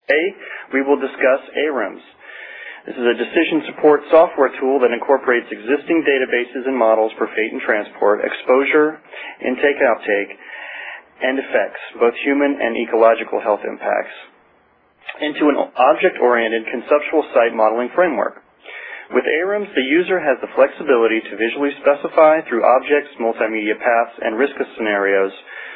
Today, we will discuss ARIMS. This is a decision support software tool that incorporates existing databases and models for fate and transport, exposure, intake-outtake, and effects, both human and ecological health impacts, into an object-oriented conceptual site modeling framework. With ARIMS, the user has the flexibility to visually specify through objects, multimedia paths, and risk scenarios,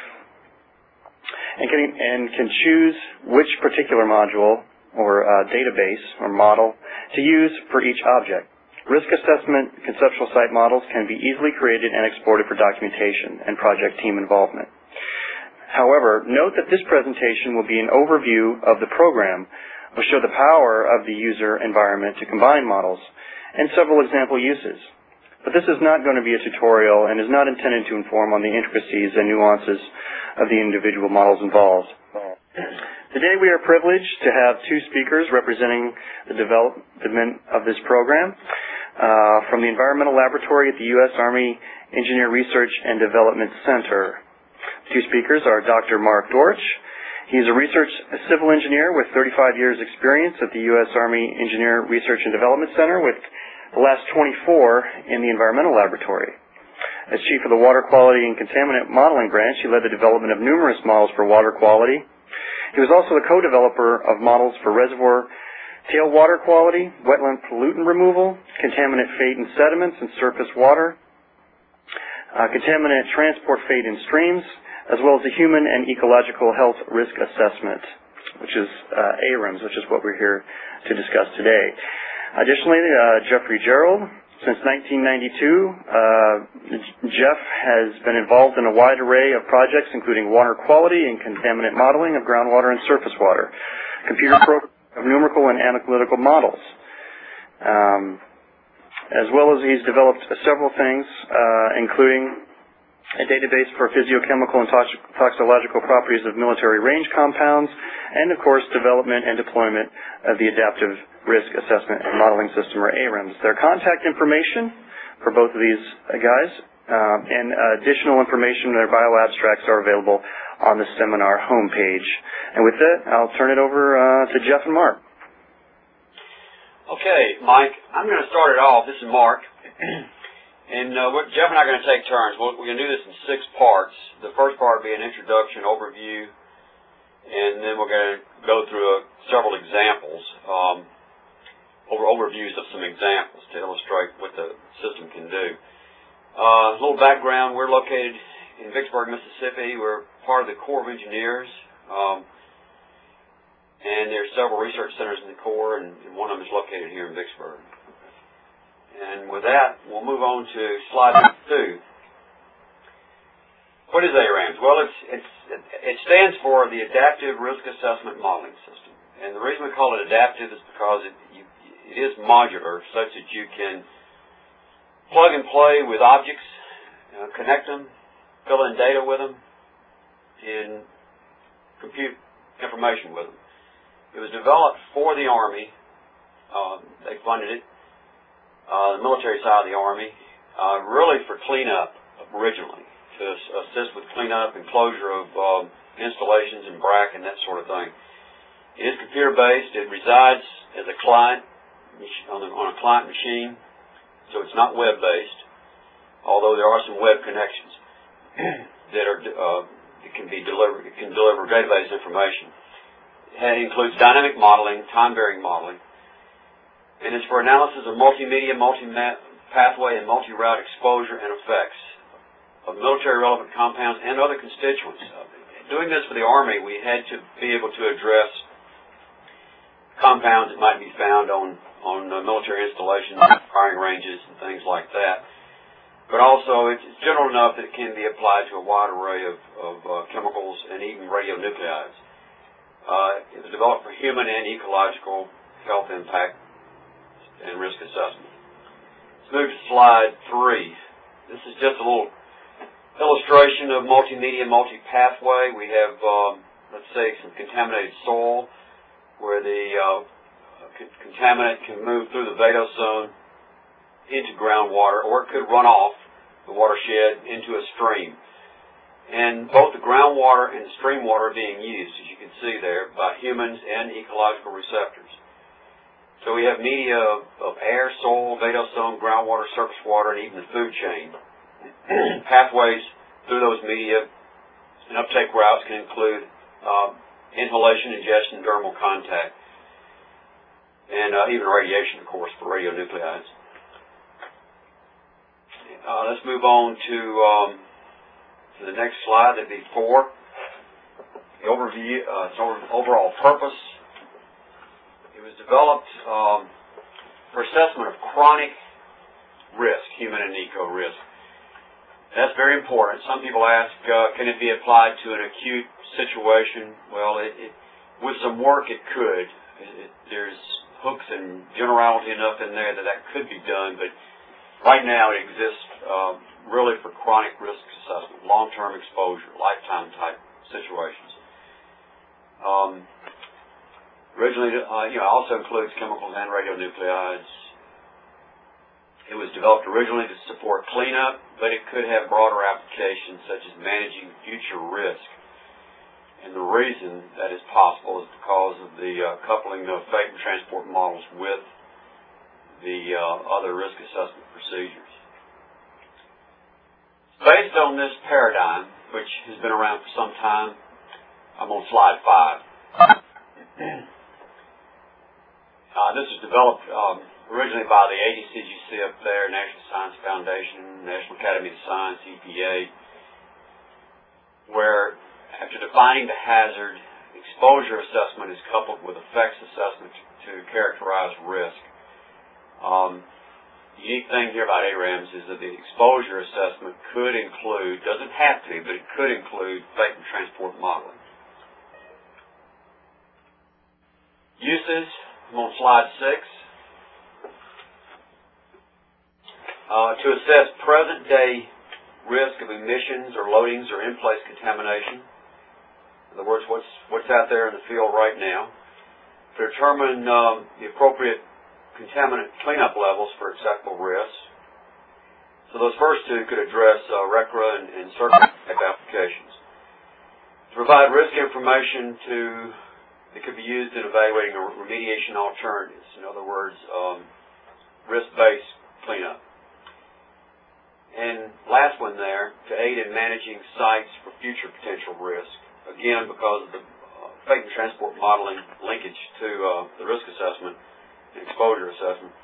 and can choose which particular module or database or model to use for each object. Risk assessment conceptual site models can be easily created and exported for documentation and project team involvement. However, note that this presentation will be an overview of the program, will show the power of the user environment to combine models, and several example uses. But this is not going to be a tutorial and is not intended to inform on the intricacies and nuances of the individual models involved. Today we are privileged to have two speakers representing the development of this program from the Environmental Laboratory at the U.S. Army Engineer Research and Development Center. Two speakers are Dr. Mark Dortch. He is a civil engineer with 35 years experience at the U.S. Army Engineer Research and Development Center, with the last 24 in the Environmental Laboratory. As Chief of the Water Quality and Contaminant Modeling Branch, he led the development of numerous models for water quality. He was also the co-developer of models for reservoir tailwater quality, wetland pollutant removal, contaminant fate in sediments and surface water, contaminant transport fate in streams, as well as the human and ecological health risk assessment, which is ARIMS, which is what we're here to discuss today. Additionally, Jeffrey Gerald. Since 1992, Jeff has been involved in a wide array of projects, including water quality and contaminant modeling of groundwater and surface water, computer program of numerical and analytical models, as well as he's developed several things, including a database for physiochemical and toxicological properties of military range compounds, and, of course, development and deployment of the Adaptive Risk Assessment and Modeling System, or ARIMS. Their contact information for both of these guys and additional information, their bio abstracts, are available on the seminar homepage. And with that, I'll turn it over to Jeff and Mark. Okay, Mike, I'm going to start it off. This is Mark. And Jeff and I are going to take turns. We're going to do this in 6 parts. The first part will be an introduction, overview, and then we're going to go through several examples, overviews of some examples to illustrate what the system can do. A little background, we're located in Vicksburg, Mississippi. We're part of the Corps of Engineers, and there are several research centers in the Corps, and one of them is located here in Vicksburg. And with that, we'll move on to slide 2. What is ARIMS? Well, it stands for the Adaptive Risk Assessment Modeling System. And the reason we call it adaptive is because it is modular, such that you can plug and play with objects, connect them, fill in data with them, and compute information with them. It was developed for the Army. They funded it. The military side of the Army, really for cleanup originally, to assist with cleanup and closure of installations and BRAC and that sort of thing. It is computer-based. It resides as a client on a client machine, so it's not web-based, although there are some web connections that can deliver database information. It includes dynamic modeling, time-varying modeling, and it's for analysis of multimedia, multi-pathway, and multi-route exposure and effects of military-relevant compounds and other constituents. Doing this for the Army, we had to be able to address compounds that might be found on military installations, firing ranges, and things like that. But also, it's general enough that it can be applied to a wide array of chemicals and even radionuclides. It was developed for human and ecological health impact and risk assessment. Let's move to slide 3. This is just a little illustration of multimedia, multi-pathway. We have, let's say, some contaminated soil where the contaminant can move through the vadose zone into groundwater, or it could run off the watershed into a stream. And both the groundwater and the stream water are being used, as you can see there, by humans and ecological receptors. So we have media of air, soil, vadostone, groundwater, surface water, and even the food chain. Pathways through those media and uptake routes can include inhalation, ingestion, dermal contact, and even radiation, of course, for radionuclides. Let's move on to the next slide. That'd be 4. The overview, overall purpose. It was developed for assessment of chronic risk, human and eco risk. That's very important. Some people ask, can it be applied to an acute situation? Well, with some work, it could. There's hooks and generality enough in there that could be done, but right now it exists really for chronic risk assessment, long-term exposure, lifetime type situations. Originally, also includes chemicals and radionuclides. It was developed originally to support cleanup, but it could have broader applications such as managing future risk. And the reason that is possible is because of the coupling of fate and transport models with the other risk assessment procedures. Based on this paradigm, which has been around for some time, I'm on slide 5. This was developed originally by the agencies you see up there, National Science Foundation, National Academy of Science, EPA, where after defining the hazard, exposure assessment is coupled with effects assessment to characterize risk. The unique thing here about ARAMS is that the exposure assessment could include, doesn't have to, but it could include fate and transport modeling. Uses, I'm on slide 6. To assess present-day risk of emissions or loadings or in-place contamination. In other words, what's out there in the field right now. To determine the appropriate contaminant cleanup levels for acceptable risks. So those first two could address RCRA and certain type applications. To provide risk information that could be used in evaluating remediation alternatives. In other words, risk-based cleanup. And last one there, to aid in managing sites for future potential risk. Again, because of the fate and transport modeling linkage to the risk assessment and exposure assessment,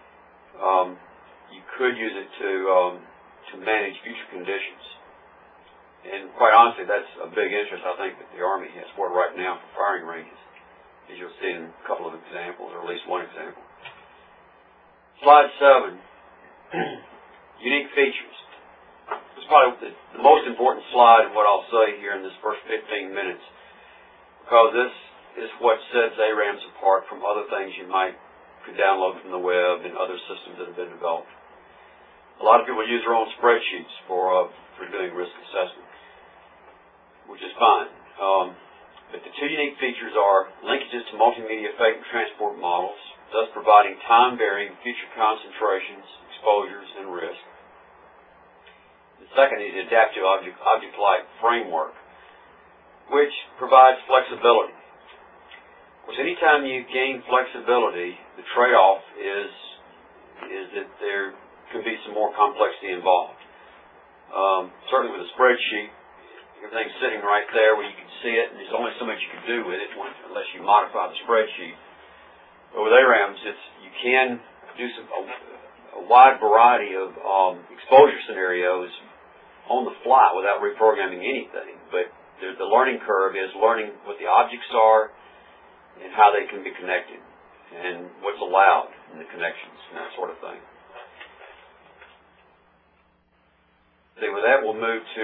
you could use it to manage future conditions. And quite honestly, that's a big interest, I think, that the Army has for right now for firing ranges, as you'll see in a couple of examples, or at least one example. Slide 7. Unique features. This is probably the most important slide in what I'll say here in this first 15 minutes, because this is what sets ARAMS apart from other things you could download from the web and other systems that have been developed. A lot of people use their own spreadsheets for doing risk assessment, which is fine. But the two unique features are linkages to multimedia fate and transport models, thus providing time-varying future concentrations, exposures, and risk. The second is the adaptive object-like framework, which provides flexibility. Of course, anytime you gain flexibility, the trade-off is that there can be some more complexity involved. Certainly with a spreadsheet, everything's sitting right there where you can see it, and there's only so much you can do with it unless you modify the spreadsheet. But with ARAMS, you can do a wide variety of exposure scenarios on the fly without reprogramming anything. But the learning curve is learning what the objects are and how they can be connected and what's allowed in the connections and that sort of thing. So with that, we'll move to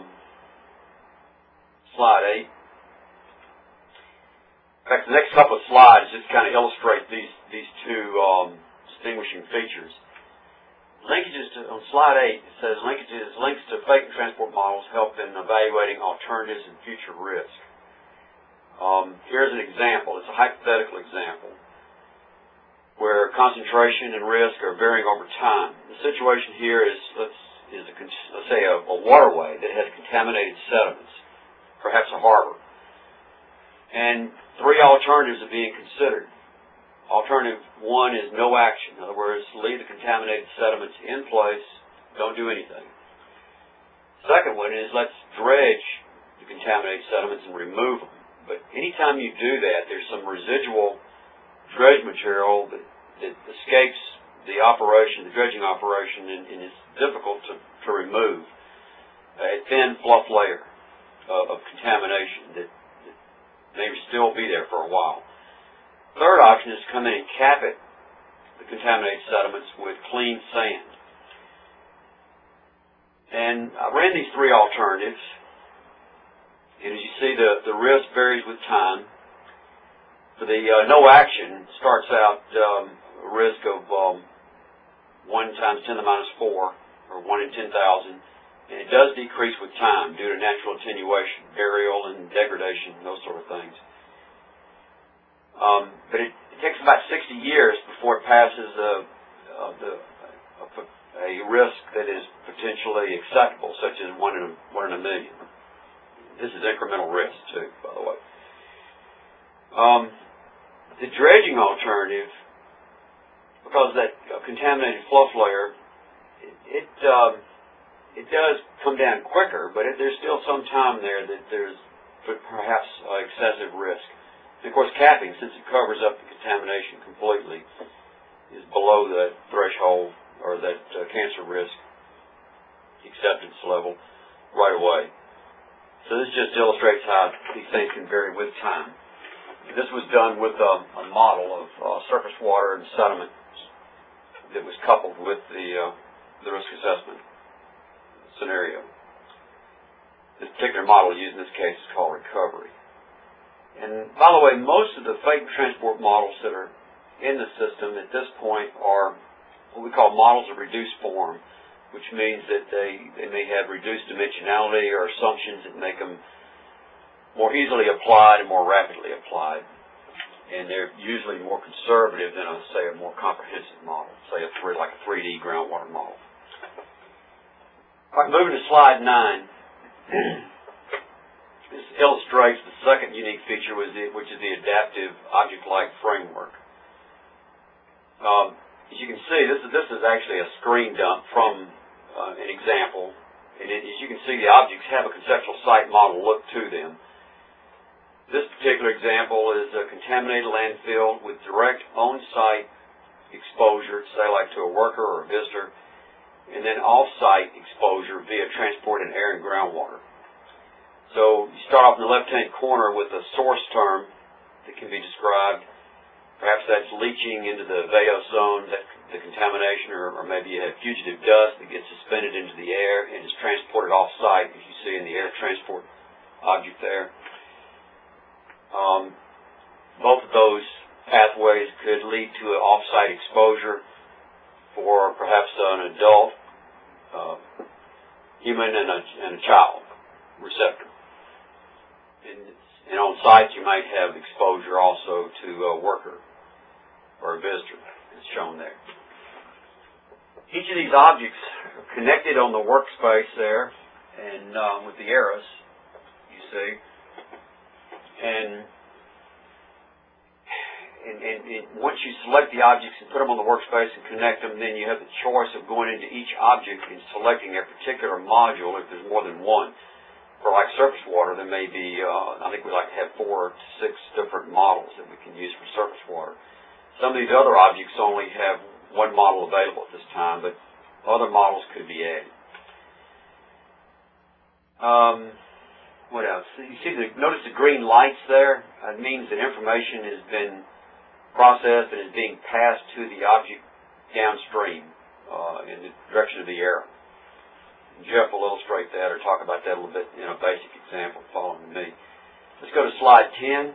slide 8. In fact, the next couple of slides just kind of illustrate these two distinguishing features. Linkages on slide 8, it says links to fate and transport models help in evaluating alternatives and future risk. Here's an example. It's a hypothetical example where concentration and risk are varying over time. The situation here is let's say, a waterway that has contaminated sediments, perhaps a harbor. And three alternatives are being considered. Alternative one is no action. In other words, leave the contaminated sediments in place, don't do anything. Second one is let's dredge the contaminated sediments and remove them. But anytime you do that, there's some residual dredge material that escapes the operation, the dredging operation, and is difficult to remove. A thin fluff layer of contamination that may still be there for a while. Third option is to come in and cap it, the contaminated sediments, with clean sand. And I ran these three alternatives, and as you see, the risk varies with time. For the no action, starts out a risk of 1 times 10 to the minus 4, or 1 in 10,000, and it does decrease with time due to natural attenuation, burial and degradation, those sort of things. But it takes about 60 years before it passes a risk that is potentially acceptable, such as 1 in a million. This is incremental risk too, by the way. The dredging alternative, because of that contaminated fluff layer, it does come down quicker, but there's still some time there that there's perhaps excessive risk. And of course, capping, since it covers up the contamination completely, is below the threshold or that cancer risk acceptance level right away. So this just illustrates how these things can vary with time. This was done with a model of surface water and sediment that was coupled with the risk assessment scenario. This particular model used in this case is called recovery. And by the way, most of the freight transport models that are in the system at this point are what we call models of reduced form, which means that they may have reduced dimensionality or assumptions that make them more easily applied and more rapidly applied. And they're usually more conservative than, say, a more comprehensive model, say like a 3D groundwater model. All right, moving to slide 9. This illustrates the second unique feature, which is the adaptive object-like framework. As you can see, this is actually a screen dump from an example. And as you can see, the objects have a conceptual site model look to them. This particular example is a contaminated landfill with direct on-site exposure, say like to a worker or a visitor, and then off-site exposure via transport in air and groundwater. So you start off in the left-hand corner with a source term that can be described. Perhaps that's leaching into the VAO zone, the contamination, or maybe you have fugitive dust that gets suspended into the air and is transported off-site, as you see in the air transport object there. Both of those pathways could lead to an off-site exposure for perhaps an adult human and a child receptor. And on site you might have exposure also to a worker or a visitor, as shown there. Each of these objects are connected on the workspace there, and with the arrows, you see. And once you select the objects and put them on the workspace and connect them, then you have the choice of going into each object and selecting a particular module if there's more than one. For like surface water, there may be, I think we like to have 4 to 6 different models that we can use for surface water. Some of these other objects only have one model available at this time, but other models could be added. What else? You see, notice the green lights there? It means that information has been processed and is being passed to the object downstream in the direction of the arrow. Jeff will illustrate that or talk about that a little bit in a basic example following me. Let's go to slide 10.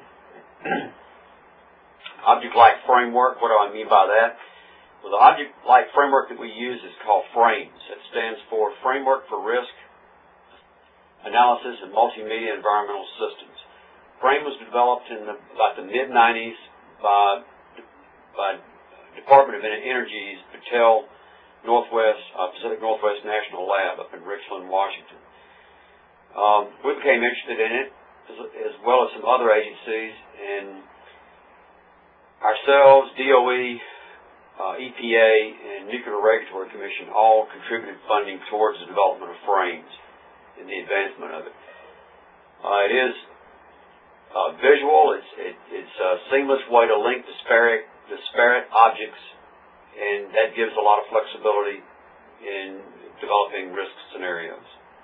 Object-like framework. What do I mean by that? Well, the object-like framework that we use is called FRAMES. It stands for Framework for Risk Analysis and Multimedia Environmental Systems. FRAME was developed in about the mid-90s by Department of Energy's Patel Pacific Northwest National Lab up in Richland, Washington. We became interested in it, as well as some other agencies, and ourselves, DOE, EPA, and Nuclear Regulatory Commission all contributed funding towards the development of frames and the advancement of it. It is visual. It's a seamless way to link disparate objects, and that gives a lot of flexibility in developing risk scenarios.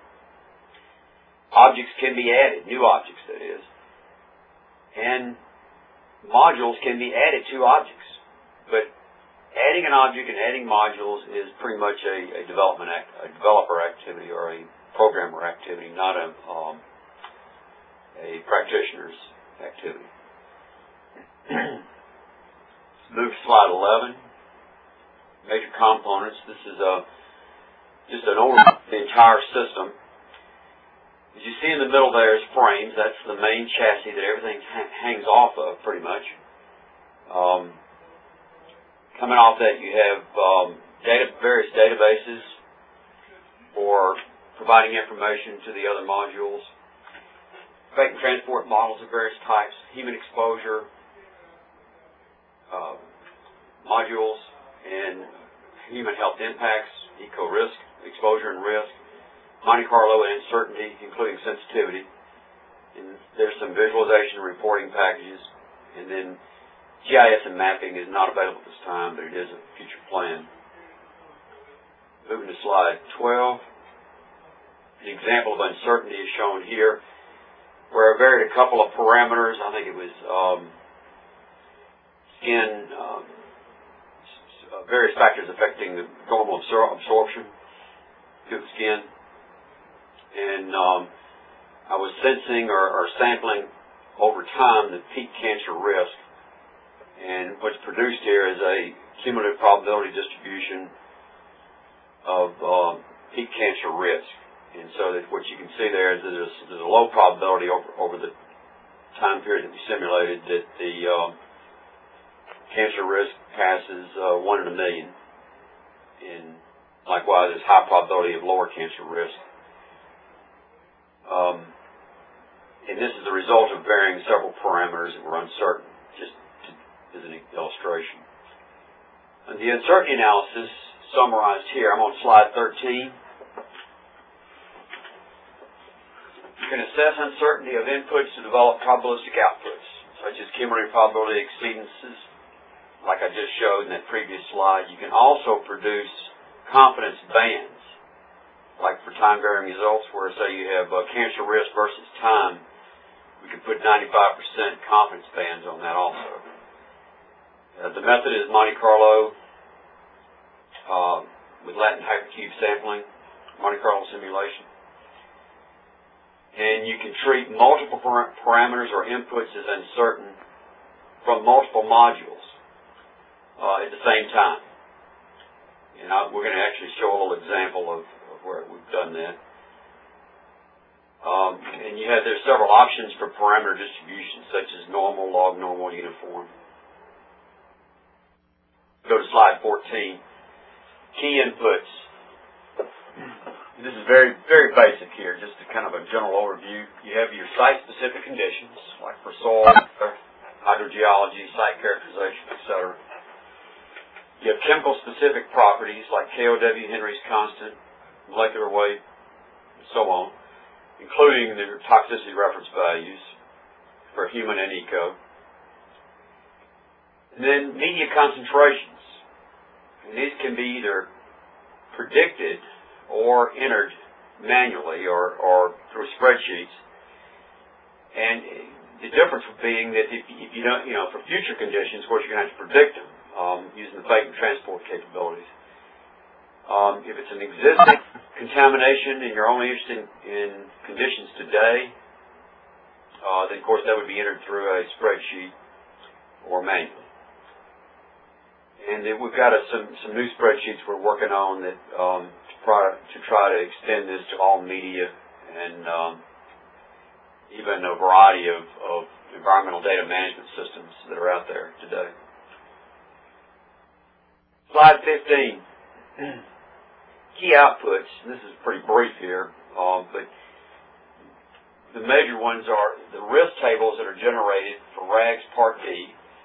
Objects can be added, new objects that is, and modules can be added to objects. But adding an object and adding modules is pretty much a developer activity or a programmer activity, not a practitioner's activity. Move to slide 11. Major components. This is just an overview of the entire system. As you see in the middle there is frames. That's the main chassis that everything hangs off of, pretty much. Coming off that, you have various databases for providing information to the other modules. Freight and transport models of various types, human exposure modules, and human health impacts, eco-risk, exposure and risk, Monte Carlo and uncertainty, including sensitivity. And there's some visualization and reporting packages. And then GIS and mapping is not available at this time, but it is a future plan. Moving to slide 12. An example of uncertainty is shown here, where I varied a couple of parameters. I think it was skin, various factors affecting the normal absorption through the skin. And I was sensing or sampling over time the peak cancer risk. And what's produced here is a cumulative probability distribution of peak cancer risk. And so that what you can see there is that there's a low probability over the time period that we simulated that the cancer risk passes 1 in a million. And likewise, there's high probability of lower cancer risk. And this is the result of varying several parameters that were uncertain, just as an illustration. And the uncertainty analysis summarized here, I'm on slide 13. You can assess uncertainty of inputs to develop probabilistic outputs, such as cumulative probability exceedances, like I just showed in that previous slide. You can also produce confidence bands, like for time-varying results, where, say, you have cancer risk versus time. We can put 95% confidence bands on that also. The method is Monte Carlo with Latin hypercube sampling, Monte Carlo simulation. And you can treat multiple parameters or inputs as uncertain from multiple modules at the same time. And we're going to actually show a little example of where we've done that. And there's several options for parameter distribution, such as normal, log normal, uniform. Go to slide 14. Key inputs. This is very, very basic here, just a kind of a general overview. You have your site-specific conditions, like for soil, hydrogeology, site characterization, etc. You have chemical-specific properties, like KOW, Henry's constant, molecular weight, and so on, including the toxicity reference values for human and eco. And then media concentrations. And these can be either predicted or entered manually or through spreadsheets. And the difference being that if you don't, for future conditions, of course, you're going to have to predict them using the freight and transport capabilities. If it's an existing contamination and you're only interested in conditions today, then of course that would be entered through a spreadsheet or manually. And then we've got some new spreadsheets we're working on that to try to extend this to all media and even a variety of environmental data management systems that are out there today. Slide 15. key outputs, and this is pretty brief here, but the major ones are the risk tables that are generated for RAGS Part D,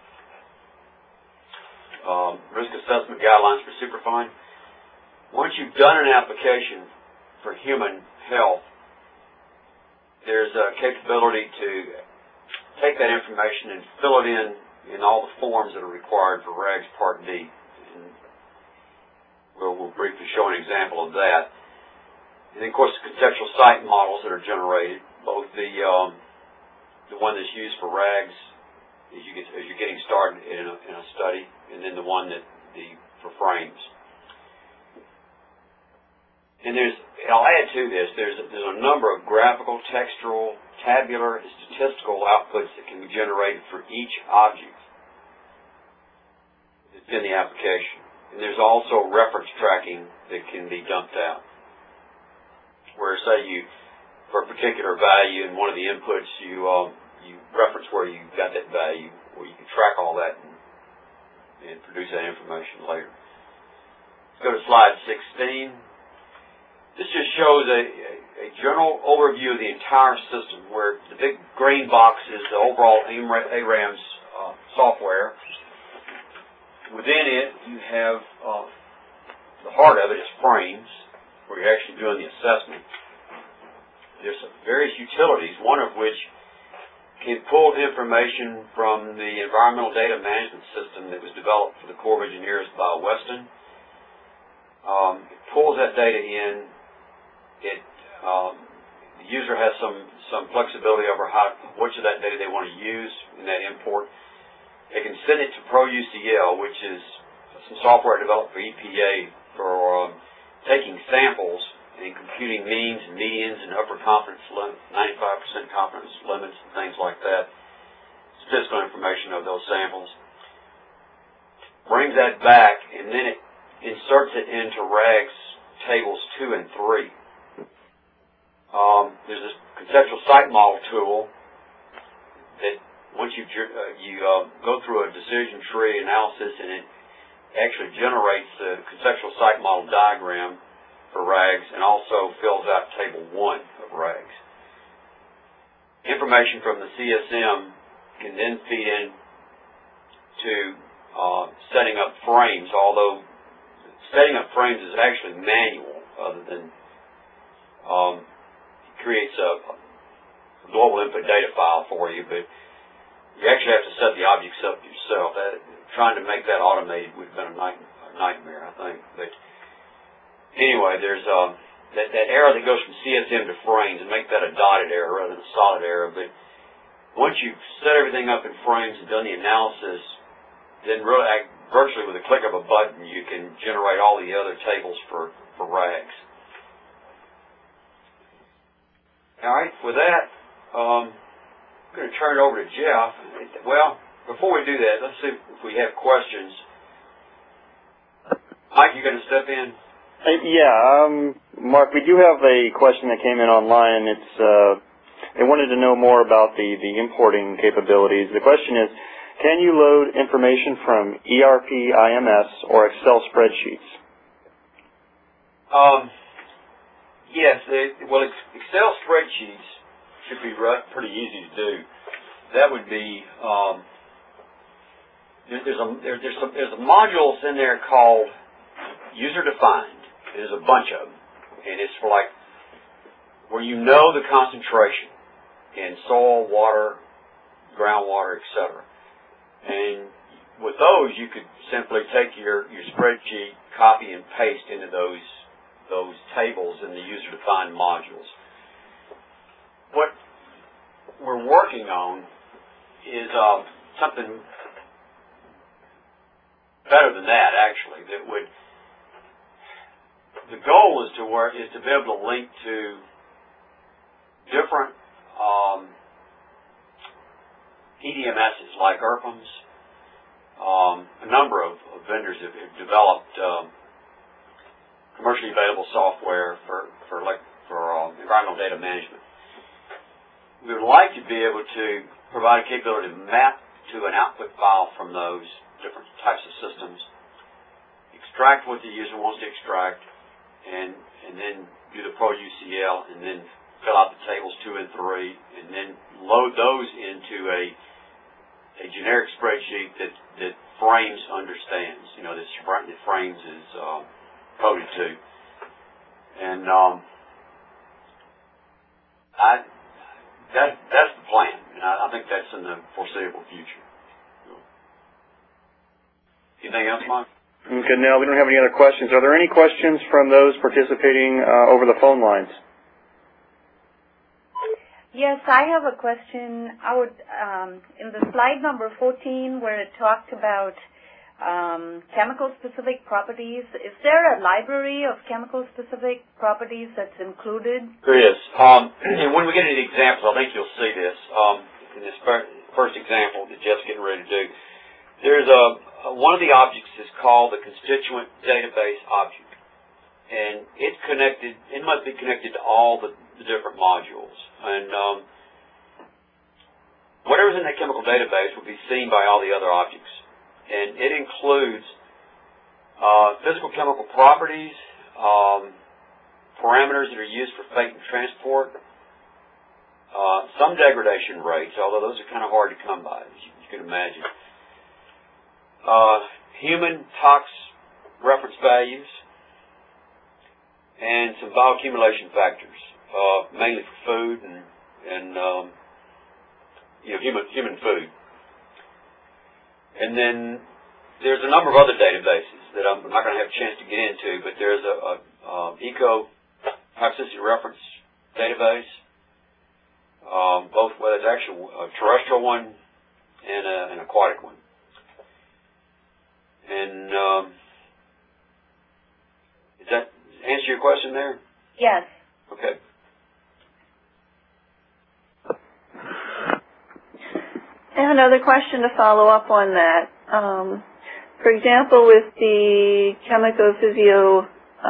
risk assessment guidelines for Superfund. Once you've done an application for human health, there's a capability to take that information and fill it in all the forms that are required for RAGS Part D. And we'll briefly show an example of that. And then, of course, the conceptual site models that are generated, both the one that's used for RAGS as you're getting started in a study, and then the one for frames. And I'll add to this, there's a number of graphical, textual, tabular, and statistical outputs that can be generated for each object that's in the application. And there's also reference tracking that can be dumped out. Where, say, for a particular value in one of the inputs, you reference where you got that value, where you can track all that and produce that information later. Let's go to slide 16. This just shows a general overview of the entire system, where the big green box is the overall ARAMS software. Within it, you have the heart of it is frames, where you're actually doing the assessment. There's some various utilities, one of which can pull information from the environmental data management system that was developed for the Corps of Engineers by Weston. It pulls that data in. The user has some flexibility over which of that data they want to use in that import. They can send it to ProUCL, which is some software developed for EPA for taking samples and computing means and medians and upper confidence limits, 95% confidence limits and things like that, statistical information of those samples. Brings that back, and then it inserts it into RAGS tables 2 and 3. There's this conceptual site model tool that once you go through a decision tree analysis, and it actually generates the conceptual site model diagram for RAGS and also fills out table 1 of RAGS. Information from the CSM can then feed in to setting up frames, although setting up frames is actually manual, other than creates a global input data file for you, but you actually have to set the objects up yourself. Trying to make that automated would have been a nightmare, I think. But anyway, there's that arrow that goes from CSM to frames, and make that a dotted arrow rather than a solid arrow. But once you've set everything up in frames and done the analysis, then really, virtually with a click of a button, you can generate all the other tables for RAGS. All right, with that, I'm going to turn it over to Jeff. Well, before we do that, let's see if we have questions. Mike, you going to step in? Mark, we do have a question that came in online. They wanted to know more about the importing capabilities. The question is, can you load information from ERP, IMS, or Excel spreadsheets? Yes, Excel spreadsheets should be pretty easy to do. That would be there's modules in there called user defined. There's a bunch of them, and it's for where you know the concentration in soil, water, groundwater, etc. And with those, you could simply take your spreadsheet, copy and paste into those tables in the user-defined modules. What we're working on is something better than that, actually. The goal is to be able to link to different EDMSs like IRPMs. A number of vendors have developed commercially available software for environmental data management. We would like to be able to provide a capability to map to an output file from those different types of systems, extract what the user wants to extract, and then do the Pro UCL, and then fill out the tables 2 and 3, and then load those into a generic spreadsheet that Frames understands. You know, that Frames is coded to, and that's the plan, and I think that's in the foreseeable future. Anything else, Mike? Okay, no, we don't have any other questions. Are there any questions from those participating over the phone lines? Yes, I have a question. I would, in the slide number 14 where it talked about chemical-specific properties, is there a library of chemical-specific properties that's included? There is. And when we get into the examples, I think you'll see this. In this first example that Jeff's getting ready to do, there's one of the objects is called the constituent database object. And it's connected, it must be connected to all the different modules. And whatever's in that chemical database will be seen by all the other objects. And it includes physical chemical properties, parameters that are used for fate and transport, some degradation rates, although those are kind of hard to come by, as you can imagine. Human tox reference values, and some bioaccumulation factors, mainly for food and you know, human food. And then there's a number of other databases that I'm not going to have a chance to get into, but there's a eco-toxicity reference database, both, well, it's actually a terrestrial one and an aquatic one. And does that answer your question there? Yes. Okay. I have another question to follow up on that. For example, with the chemico-physio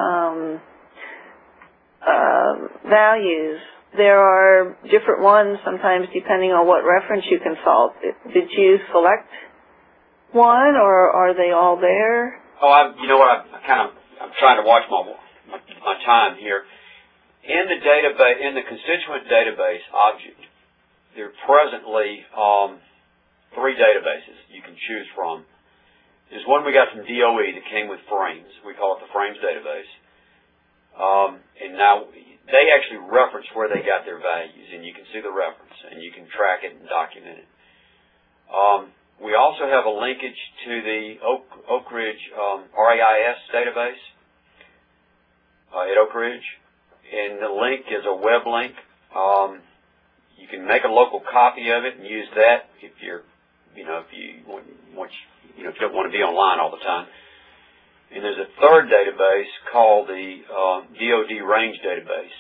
values, there are different ones sometimes depending on what reference you consult. Did you select one, or are they all there? Oh, you know what? I'm trying to watch my time here. In the database, in the constituent database object, there are presently 3 databases you can choose from. There's one we got from DOE that came with Frames. We call it the Frames database. And now they actually reference where they got their values, and you can see the reference, and you can track it and document it. We also have a linkage to the Oak Ridge RAIS database at Oak Ridge, and the link is a web link. You can make a local copy of it and use that if you're, if you don't want to be online all the time. And there's a third database called the DoD Range database.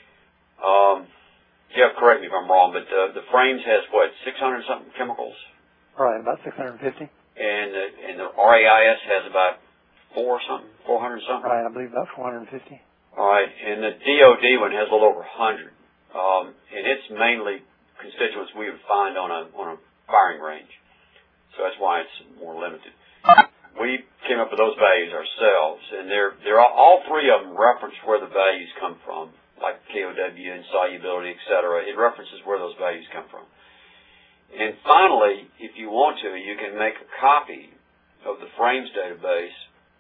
Jeff, correct me if I'm wrong, but the Frames has what, 600 something chemicals? Right, about 650. And the RAIS has about 400 something. Right, I believe about 450. All right, and the DoD one has a little over 100, and it's mainly constituents we would find on a firing range, so that's why it's more limited. We came up with those values ourselves, and they're all 3 of them reference where the values come from, like KOW and solubility, etc. It references where those values come from. And finally, if you want to, you can make a copy of the Frames database,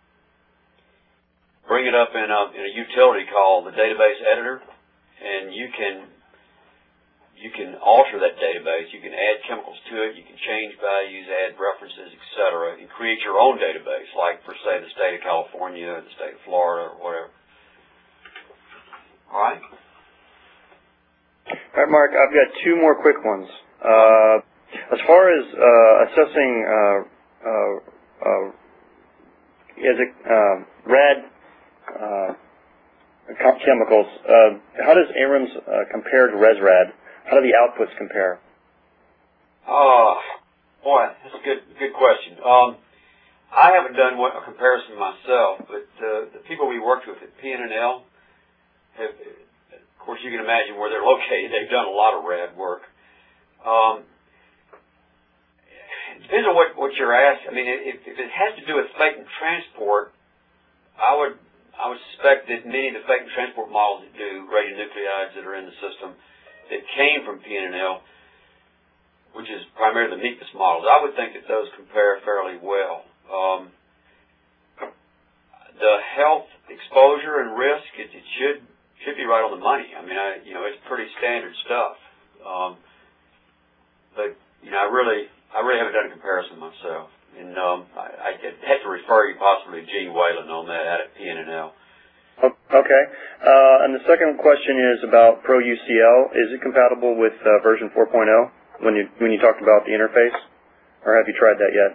bring it up in a utility called the database editor, and you can alter that database. You can add chemicals to it, you can change values, add references, etc., and create your own database, like for, say, the state of California, or the state of Florida, or whatever. All right? All right, Mark, I've got 2 more quick ones. As far as assessing rad chemicals, how does ARIMS compare to ResRad? How do the outputs compare? Boy, that's a good question. I haven't done a comparison myself, but the people we worked with at PNNL have, of course, you can imagine where they're located. They've done a lot of rad work. It depends on what you're asking. I mean, if it has to do with fate and transport, I I would suspect that many of the fake transport models that do radionuclides that are in the system that came from PNNL, which is primarily the MEPIS models, I would think that those compare fairly well. The health exposure and risk, it should be right on the money. I mean, it's pretty standard stuff. But I really haven't done a comparison myself. And I had to refer you possibly to Gene Whalen on that out at PNNL. Okay. And the second question is about ProUCL. Is it compatible with version 4.0 when you talked about the interface, or have you tried that yet?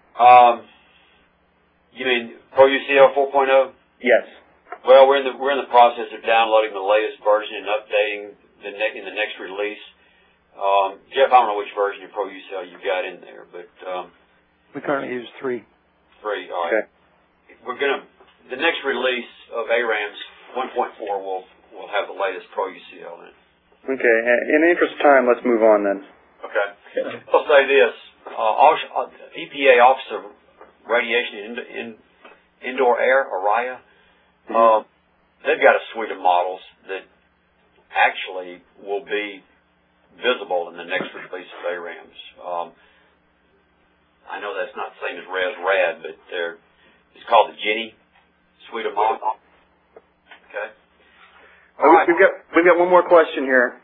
You mean ProUCL 4.0? Yes. Well, we're in the process of downloading the latest version and updating in the next release. Jeff, I don't know which version of ProUCL you got in there, but We currently use 3. 3, all right. Okay. The next release of ARAMS 1.4 will have the latest ProUCL in it. Okay. In the interest of time, let's move on then. Okay. I'll say this. EPA Office of Radiation in Indoor Air, ORIA, they've got a suite of models that actually will be visible in the next release of ARAMS. I know that's not the same as ResRad, but it's called the Jenny suite of models. Okay. All right. We've got one more question here.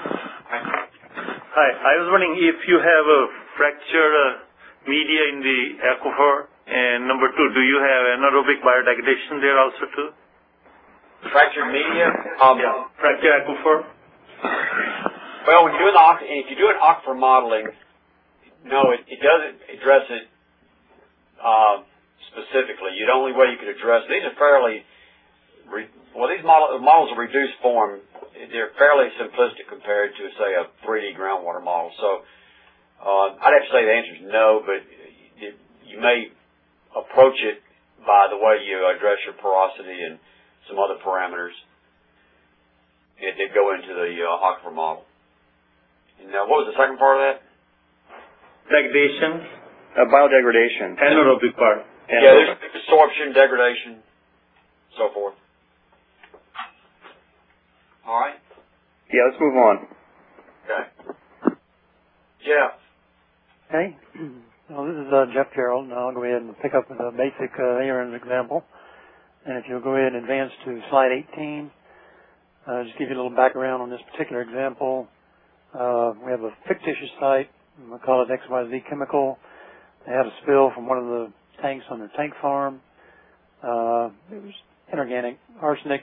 Hi. I was wondering if you have a fractured media in the aquifer, and number 2, do you have anaerobic biodegradation there also too? Fractured media? Yeah, fractured aquifer. Well, if you do an aquifer modeling, no, it doesn't address it specifically. The only way you could address these are fairly these models of reduced form. They're fairly simplistic compared to, say, a 3D groundwater model. So I'd have to say the answer is no, but you may approach it by the way you address your porosity and some other parameters that go into the aquifer model. And what was the second part of that? Degradation. Biodegradation. Anaerobic part. Yeah, there's absorption, degradation, so forth. All right? Yeah, let's move on. Okay. Jeff. Okay. Well, this is Jeff Gerald, and I'll go ahead and pick up with a basic ARAMS example. And if you'll go ahead and advance to slide 18, just give you a little background on this particular example. We have a fictitious site. We call it XYZ Chemical. They had a spill from one of the tanks on their tank farm. It was inorganic arsenic,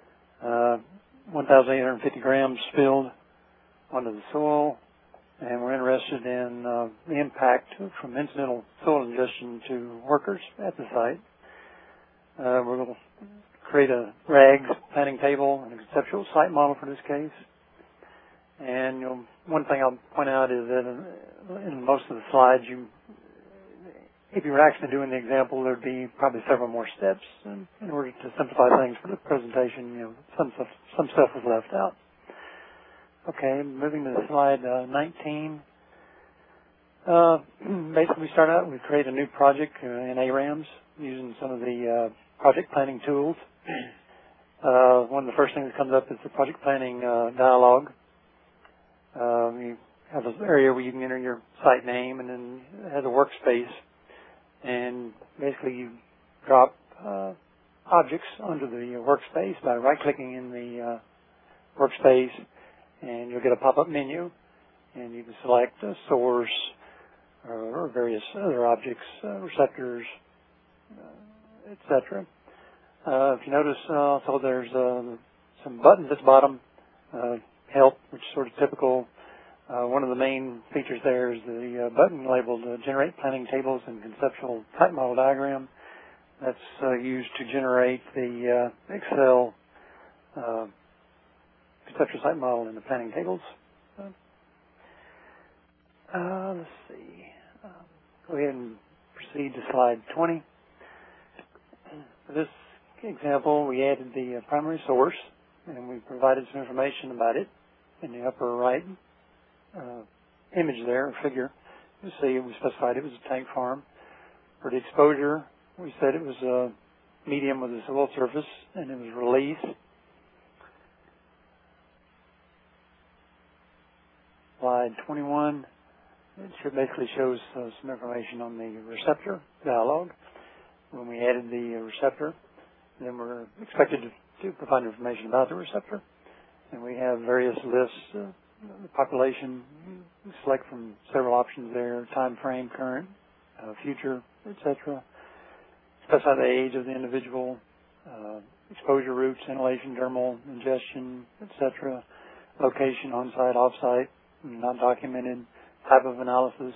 1,850 grams spilled onto the soil. And we're interested in the impact from incidental soil ingestion to workers at the site. We're going to create a RAGS planning table and a conceptual site model for this case. And one thing I'll point out is that in most of the slides, if you were actually doing the example, there'd be probably several more steps. And in order to simplify things for the presentation, some stuff was left out. Okay, moving to slide 19. Basically, we start out, we create a new project in ARAMS using some of the project planning tools. One of the first things that comes up is the project planning dialog. You have this area where you can enter your site name, and then it has a workspace. And basically, you drop objects onto the workspace by right-clicking in the workspace, and you'll get a pop-up menu, and you can select a source or various other objects, receptors, etc. If you notice, also there's some buttons at the bottom, help, which is sort of typical. One of the main features there is the button labeled Generate Planning Tables and Conceptual Type Model Diagram. That's used to generate the Excel conceptual site model in the planning tables. Let's see. Go ahead and proceed to slide 20. For this example, we added the primary source, and we provided some information about it in the upper right image there, or figure. You see, we specified it was a tank farm. For the exposure, we said it was medium was the soil surface, and it was released. Slide 21. It basically shows some information on the receptor dialog. When we added the receptor, then we're expected to provide information about the receptor. And we have various lists, the population, select from several options there, time frame, current, future, etc. Specify the age of the individual, exposure routes, inhalation, dermal, ingestion, etc. Location, on-site, off-site, not documented, type of analysis.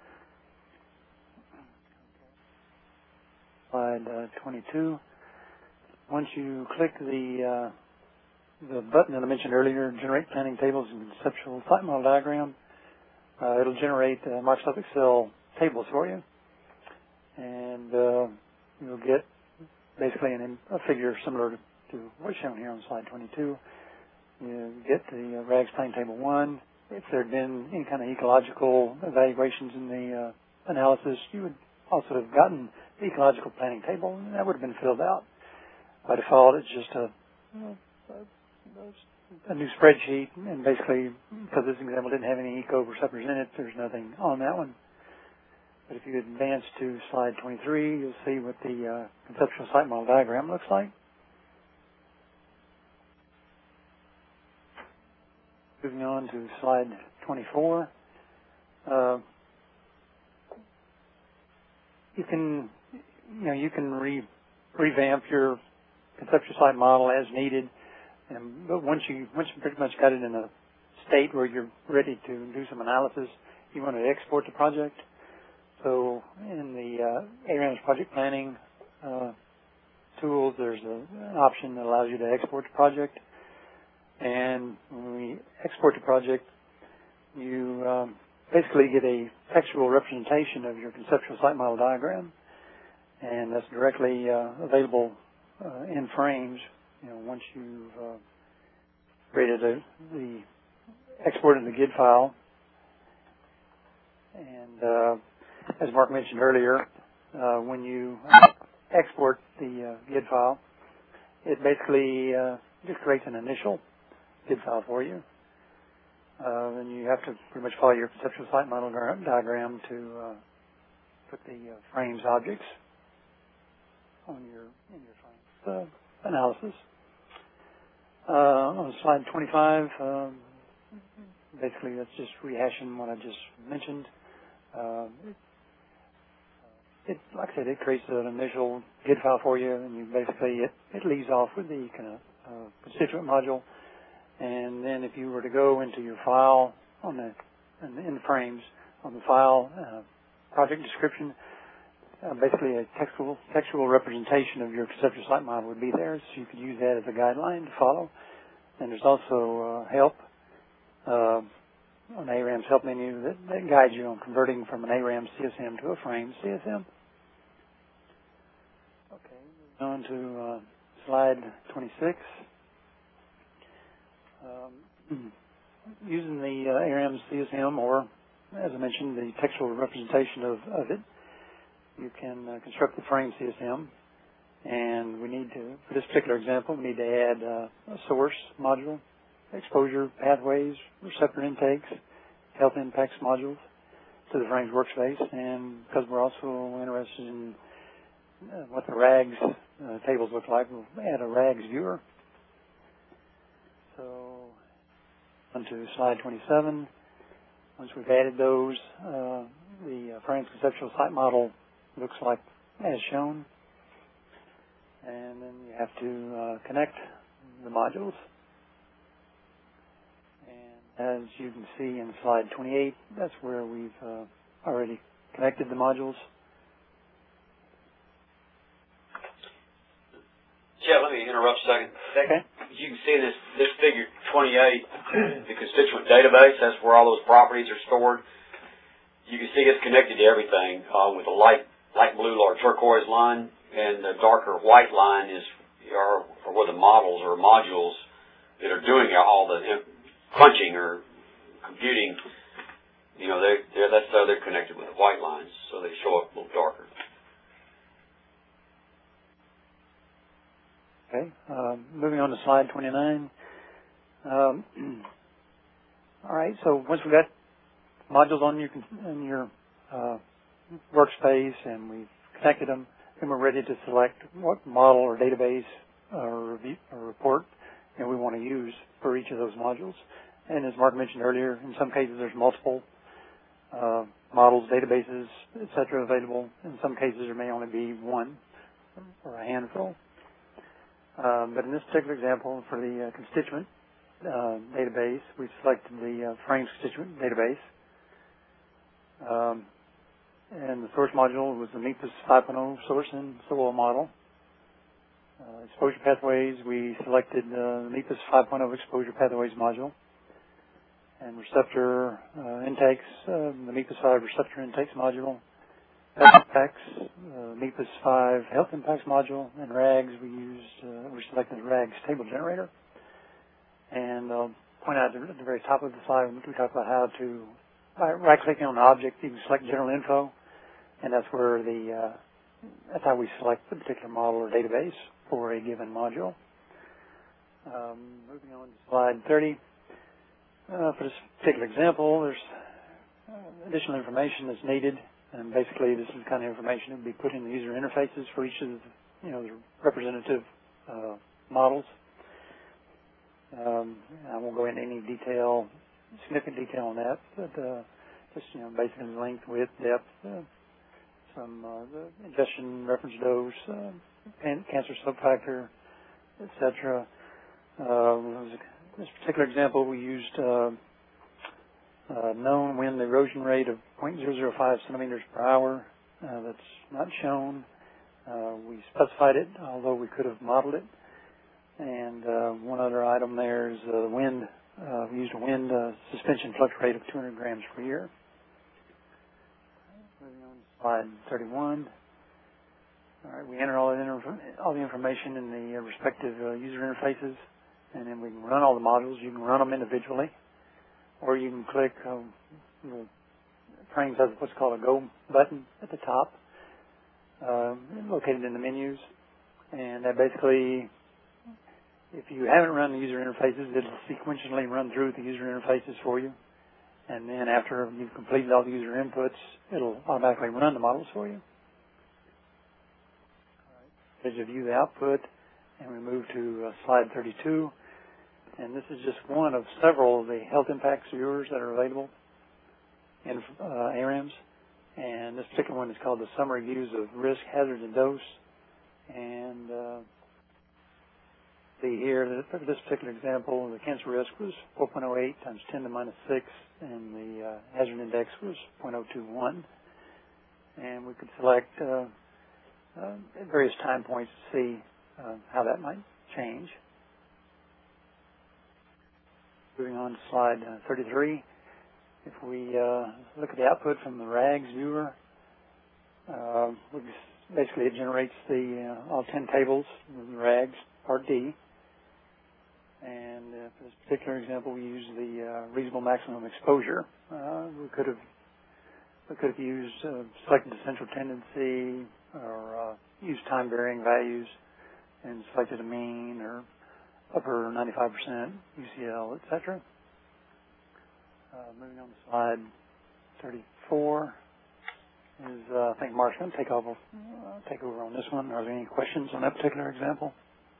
Slide 22. Once you click the button that I mentioned earlier, generate planning tables and conceptual site model diagram, it'll generate Microsoft Excel tables for you, and you'll get basically a figure similar to what's shown here on slide 22. You get the RAGS planning table 1. If there had been any kind of ecological evaluations in the analysis, you would also have gotten the ecological planning table, and that would have been filled out. By default, it's just a new spreadsheet, and basically, because this example didn't have any eco receptors in it, there's nothing on that one. But if you advance to slide 23, you'll see what the conceptual site model diagram looks like. Moving on to slide 24. You can revamp your conceptual site model as needed, but once you pretty much got it in a state where you're ready to do some analysis, you want to export the project. So in the ARAMS project planning tools, there's an option that allows you to export the project. And when we export the project, you basically get a textual representation of your conceptual site model diagram, and that's directly available in frames. Once you've created the exported the GID file, and as Mark mentioned earlier, when you export the GID file, it basically just creates an initial GID file for you. And you have to pretty much follow your conceptual site model diagram to put the frames objects in your frames analysis. On slide 25, basically that's just rehashing what I just mentioned. Like I said, it creates an initial GID file for you, and you basically it leaves off with the kind of constituent module. And then if you were to go into your file in the frames, on the file project description, basically a textual representation of your conceptual site model would be there, so you could use that as a guideline to follow. And there's also help on ARAM's help menu that guides you on converting from an ARAM CSM to a frame CSM. Okay, on to slide 26. Using the ARAM CSM, or as I mentioned, the textual representation of it, you can construct the frame CSM. And we need to, for this particular example, we need to add a source module, exposure pathways, receptor intakes, health impacts modules to the frames workspace. And because we're also interested in what the RAGS tables look like, we'll add a RAGS viewer. So on to slide 27. Once we've added those, the frames conceptual site model looks like as shown. And then you have to connect the modules. And as you can see in slide 28, that's where we've already connected the modules. Chet, let me interrupt a second. Okay. You can see this figure 28, the constituent database, that's where all those properties are stored. You can see it's connected to everything with a light blue or turquoise line, and the darker white line are where the models or modules that are doing all the crunching or computing, they're connected with the white lines, so they show up a little darker. Okay. Moving on to slide 29. All right. So once we've got modules on your workspace and we've connected them, then we're ready to select what model or database or report we want to use for each of those modules. And as Mark mentioned earlier, in some cases there's multiple models, databases, etc. available. In some cases there may only be one or a handful. But in this particular example, for the constituent database, we selected the Frames constituent database. And the source module was the MEPIS 5.0 source and soil model. Exposure pathways, we selected the MEPIS 5.0 exposure pathways module. And receptor intakes, the MEPIS 5 receptor intakes module. Health impacts, MEPIS 5 health impacts module. And RAGs, we selected the RAGs table generator. And I'll point out at the very top of the slide, we talk about how to, by right-clicking on the object, you can select general info. And that's where that's how we select the particular model or database for a given module. Moving on to slide 30. For this particular example, there's additional information that's needed, and basically this is the kind of information that would be put in the user interfaces for each of the representative models. I won't go into any detail, significant detail on that, but just basically length, width, depth, some the ingestion reference dose, cancer subfactor, etc. This particular example, we used known wind erosion rate of 0.005 centimeters per hour. That's not shown. We specified it, although we could have modeled it. And one other item there is the wind. We used a wind suspension flux rate of 200 grams per year. Moving on to slide 31. All right, we enter all the information in the respective user interfaces, and then we can run all the modules. You can run them individually, or you can click. Frames has what's called a Go button at the top, located in the menus, and that basically, if you haven't run the user interfaces, it'll sequentially run through the user interfaces for you, and then after you've completed all the user inputs, it'll automatically run the models for you. As you view the output, and we move to slide 32, and this is just one of several of the health impact viewers that are available in ARAMS, and this particular one is called the Summary Views of Risk, Hazard, and Dose. And see here, for this particular example, the cancer risk was 4.08 times 10 to the minus 6, and the hazard index was 0.021. And we could select at various time points to see how that might change. Moving on to slide 33. If we look at the output from the RAGs viewer, basically it generates all 10 tables of the RAGs, Part D. And for this particular example, we use the reasonable maximum exposure. We could have used selected the central tendency, or used time varying values and selected a mean or upper 95% UCL, etc. Moving on to slide 34 is I think Mark's going to take over on this one. Are there any questions on that particular example?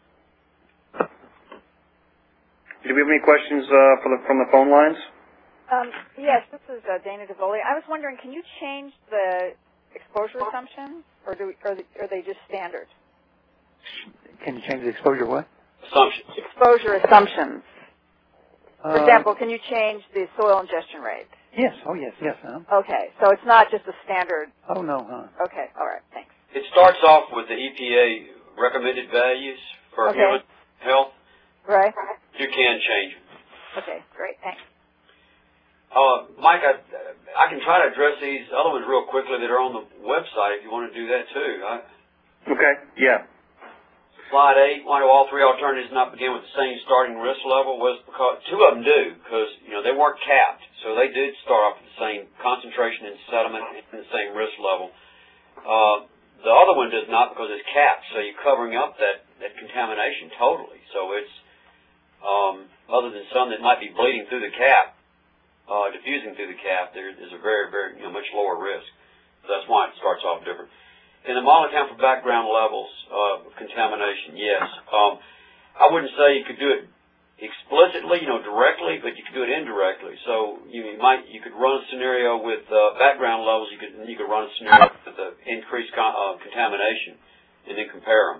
Do we have any questions from the phone lines? Yes, this is Dana DeVoli. I was wondering, can you change the exposure assumptions, or are they just standard? Can you change the exposure what? Assumptions. Exposure assumptions. For example, can you change the soil ingestion rate? Yes. Oh, yes. Okay, so it's not just a standard. Oh, no, huh? Okay, all right, thanks. It starts off with the EPA recommended values for human health. Right. You can change them. Okay, great, thanks. Mike, I can try to address these other ones real quickly that are on the website if you want to do that too. Okay, yeah. Slide 8, why do all three alternatives not begin with the same starting risk level? Was because two of them do, because they weren't capped, so they did start off with the same concentration in sediment and the same risk level. The other one does not because it's capped, so you're covering up that contamination totally. So it's, other than some that might be bleeding through the cap, diffusing through the cap, there is a very, very, much lower risk. So that's why it starts off different. In the model account for background levels of contamination, yes. I wouldn't say you could do it explicitly, directly, but you could do it indirectly. So you could run a scenario with background levels. You could run a scenario with the increased contamination, and then compare them.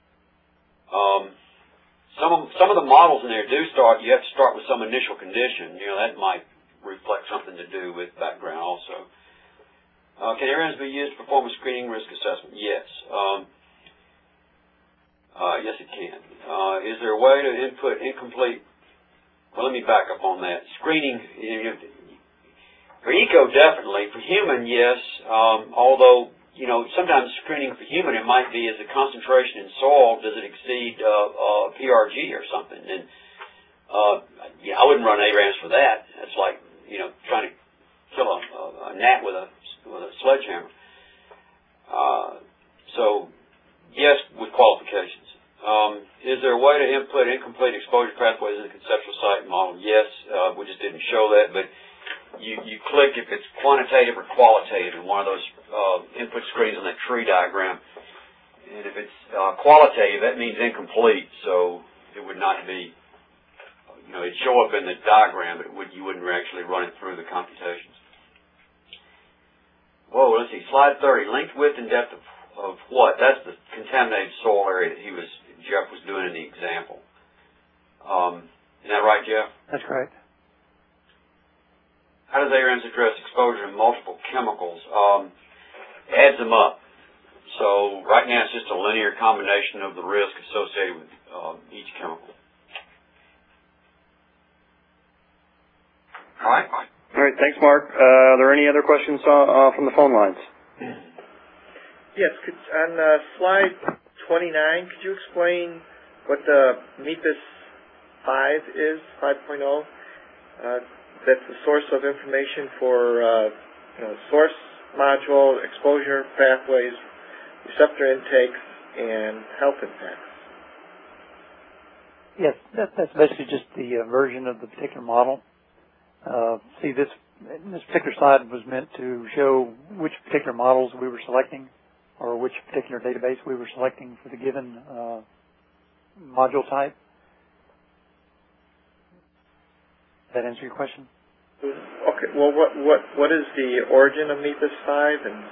Some of the models in there do start. You have to start with some initial condition. That might reflect something to do with background also. Can ARAMS be used to perform a screening risk assessment? Yes. Yes, it can. Is there a way to input incomplete? Well, let me back up on that. Screening, for eco, definitely. For human, yes. Although, sometimes screening for human, it might be as a concentration in soil, does it exceed PRG or something? And I wouldn't run ARAMS for that. It's like, trying to kill a gnat with a sledgehammer. So, yes, with qualifications. Is there a way to input incomplete exposure pathways in the conceptual site model? Yes, we just didn't show that, but you click if it's quantitative or qualitative in one of those input screens on that tree diagram. And if it's qualitative, that means incomplete, so it would not be, it'd show up in the diagram, but you wouldn't actually run it through the computations. Whoa, let's see, slide 30, length, width, and depth of what? That's the contaminated soil area that Jeff was doing in the example. Is that right, Jeff? That's correct. How does ARAMS address exposure to multiple chemicals? Adds them up. So right now it's just a linear combination of the risk associated with each chemical. All right. All right, thanks, Mark. Are there any other questions from the phone lines? Yes, on slide 29, could you explain what the MIPUS 5 is, 5.0? That's the source of information for source module, exposure pathways, receptor intakes, and health impacts. Yes, that's basically just the version of the particular model. See, this particular slide was meant to show which particular models we were selecting or which particular database we were selecting for the given module type. Does that answer your question? Okay. Well, what is the origin of MIPUS 5, and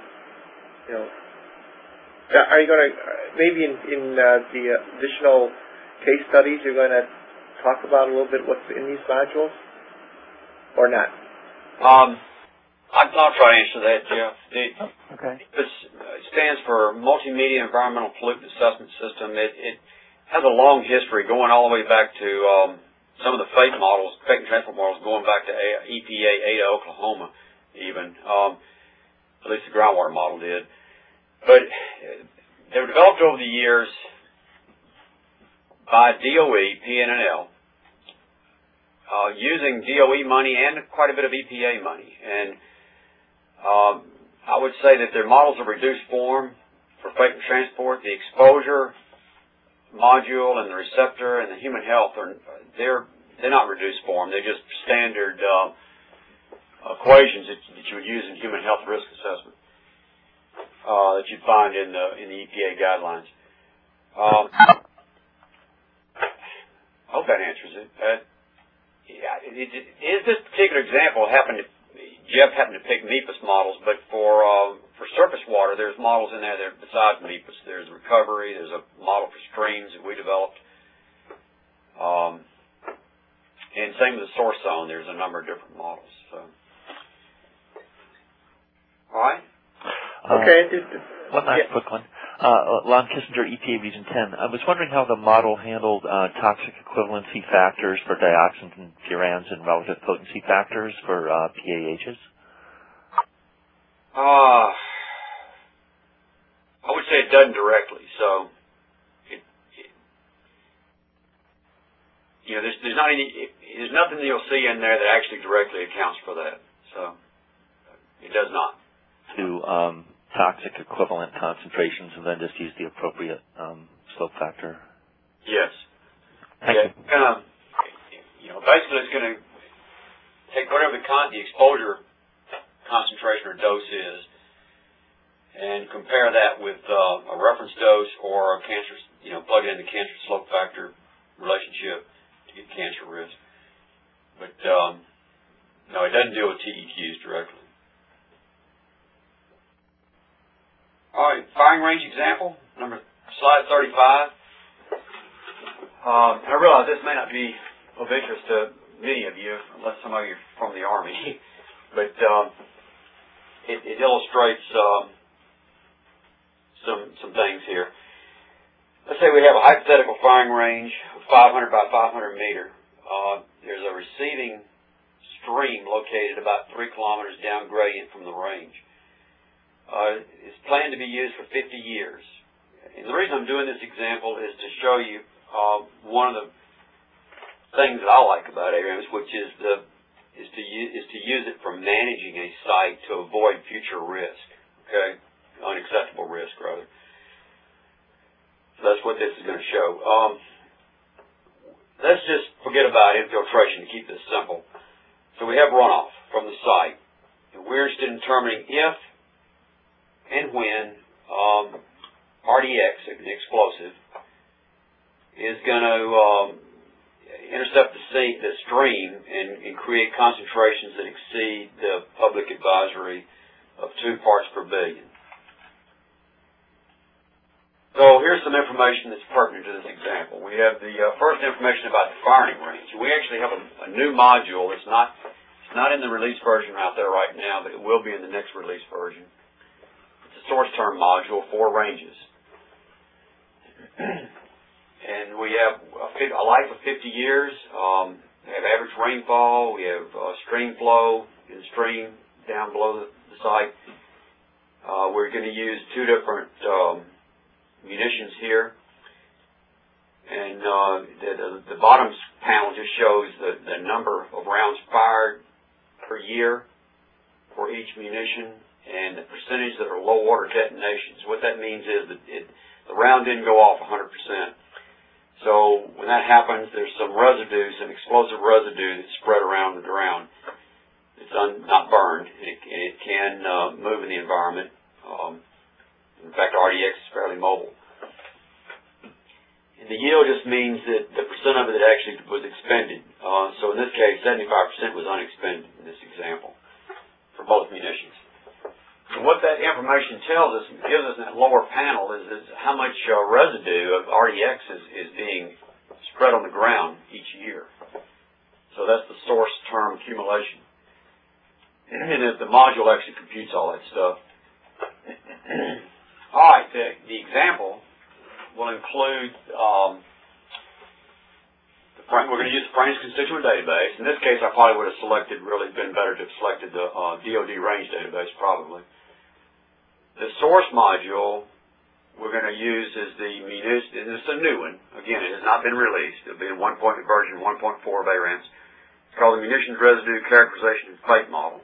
are you going to maybe in the additional case studies you're going to talk about a little bit what's in these modules, or not? I'll try to answer that, Jeff. Okay. It stands for Multimedia Environmental Pollutant Assessment System. It has a long history going all the way back to some of the FATE models, FATE and transport models, going back to EPA, Ada, Oklahoma, even. At least the groundwater model did. But they were developed over the years by DOE, PNNL, using DOE money and quite a bit of EPA money. And I would say that their models of reduced form for FATE and transport, the exposure module and the receptor and the human health they're not reduced form. They're just standard equations that you would use in human health risk assessment that you'd find in the EPA guidelines. I hope that answers it. This particular example Jeff happened to pick MIPUS models, but for surface water, there's models in there that are besides MIPUS. There's recovery. There's a model for streams that we developed. And same with the source zone. There's a number of different models. So. All right. Okay. One last quick one. Lon Kissinger, EPA Region 10. I was wondering how the model handled toxic equivalency factors for dioxins and furans and relative potency factors for PAHs. I would say it doesn't directly. So, there's nothing that you'll see in there that actually directly accounts for that. So, it does not. To toxic equivalent concentrations and then just use the appropriate slope factor Yes. Thank you. Basically it's going to take whatever the exposure concentration or dose is and compare that with a reference dose or a cancer, plug it in the cancer slope factor relationship to get cancer risk. But, no, it doesn't deal with TEQs directly. All right, firing range example, slide 35. I realize this may not be of interest to many of you, unless some of you are from the Army, but it illustrates some things here. Let's say we have a hypothetical firing range of 500 by 500 meter. There's a receiving stream located about 3 kilometers down gradient from the range. It's planned to be used for 50 years. And the reason I'm doing this example is to show you one of the things that I like about ARAMS, which is to use it for managing a site to avoid future risk, okay, unacceptable risk rather. So that's what this is going to show. Let's just forget about infiltration to keep this simple. So we have runoff from the site, and we're interested in determining if and when RDX, an explosive, is going to intercept the stream and create concentrations that exceed the public advisory of 2 parts per billion. So here's some information that's pertinent to this example. We have the first information about the firing range. We actually have a new module. It's not in the release version out there right now, but it will be in the next release version. It's a source term module, 4 ranges. And we have a life of 50 years. We have average rainfall. We have stream flow in the stream down below the site. We're going to use 2 different munitions here. And the bottom panel just shows the number of rounds fired per year for each munition and the percentage that are low order detonations. What that means is that the round didn't go off 100%. So when that happens, there's some residue, some explosive residue that's spread around the ground. It's not burned, and it can move in the environment. In fact, RDX is fairly mobile. And the yield just means that the percent of it that actually was expended. So in this case, 75% was unexpended in this example for both munitions. And what that information tells us, gives us in that lower panel, is how much residue of RDX is being spread on the ground each year. So that's the source term accumulation. And the module actually computes all that stuff. All right, the example will include, we're going to use the Frames Constituent Database. In this case, I probably would have been better to have selected the DoD range database, probably. The source module we're going to use is it's a new one. Again, it has not been released. It'll be in version 1.4 of ARAMS. It's called the Munitions Residue Characterization and Fate Model.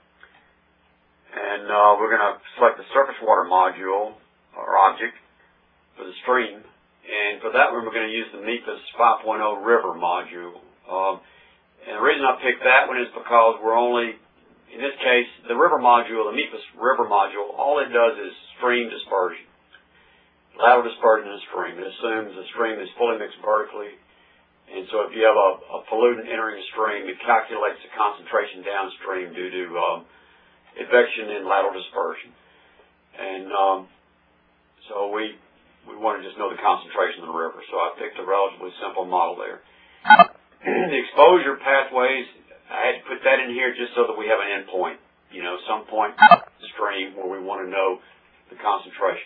And we're going to select the surface water module or object for the stream. And for that one, we're going to use the MEPIS 5.0 river module. And the reason I picked that one is because in this case, the river module, the MEPIS river module, all it does is stream dispersion. Lateral dispersion in a stream. It assumes the stream is fully mixed vertically. And so if you have a pollutant entering a stream, it calculates the concentration downstream due to advection and lateral dispersion. And so we want to just know the concentration of the river. So I picked a relatively simple model there. The exposure pathways, I had to put that in here just so that we have an endpoint, some point in the stream where we want to know the concentration.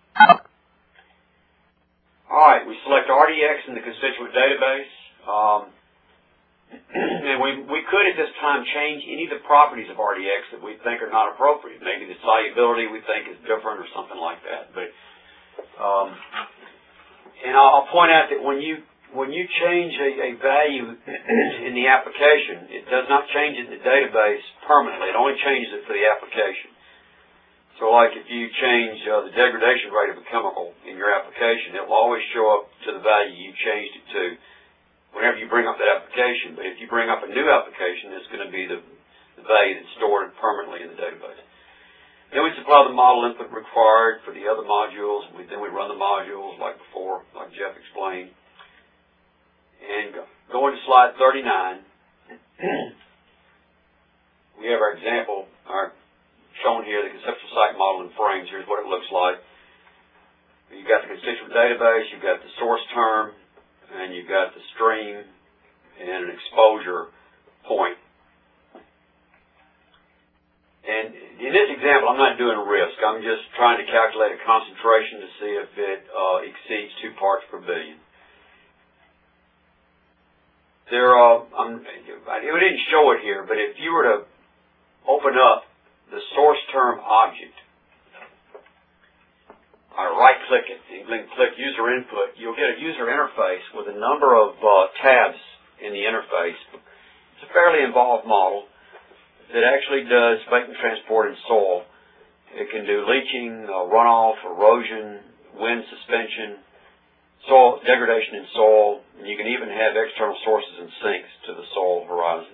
All right, we select RDX in the constituent database. And we could at this time change any of the properties of RDX that we think are not appropriate. Maybe the solubility we think is different or something like that. But and I'll point out that when you change a value in the application, it does not change it in the database permanently. It only changes it for the application. So like if you change the degradation rate of a chemical in your application, it will always show up to to the value you changed it to whenever you bring up that application. But if you bring up a new application, it's going to be the value that's stored permanently in the database. Then we supply the model input required for the other modules. Then we run the modules like before, like Jeff explained. And going to slide 39, we have our example shown here, the conceptual site model in frames. Here's what it looks like. You've got the constituent database, you've got the source term, and you've got the stream and an exposure point. And in this example, I'm not doing a risk. I'm just trying to calculate a concentration to see if it exceeds 2 parts per billion. We didn't show it here, but if you were to open up the source term object, right-click it, and then click user input, you'll get a user interface with a number of tabs in the interface. It's a fairly involved model that actually does vapor transport in soil. It can do leaching, runoff, erosion, wind suspension, soil degradation in soil, and you can even have external sources and sinks to the soil horizon.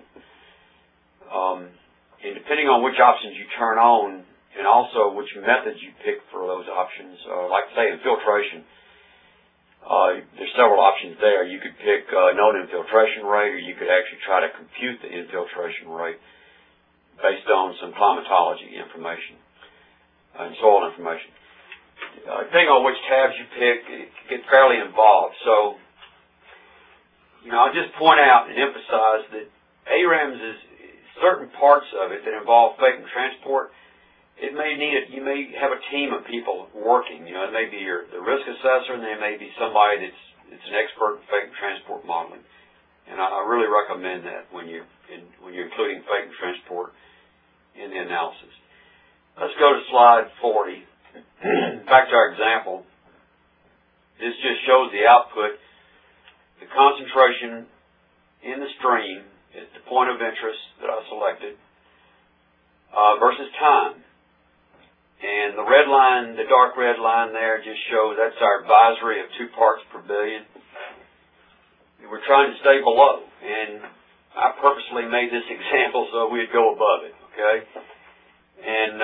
And depending on which options you turn on, and also which methods you pick for those options, like say infiltration, there's several options there. You could pick known infiltration rate, or you could actually try to compute the infiltration rate based on some climatology information and soil information. Depending on which tabs you pick, it can get fairly involved. So, I'll just point out and emphasize that ARAMS is certain parts of it that involve fate and transport. You may have a team of people working. It may be the risk assessor, and there may be somebody that's an expert in fate and transport modeling. And I really recommend that when you're including fate and transport in the analysis. Let's go to slide 40. Back to our example. This just shows the output, the concentration in the stream at the point of interest that I selected versus time. And the red line, the dark red line there just shows that's our advisory of 2 parts per billion. We're trying to stay below, and I purposely made this example so we'd go above it, okay? And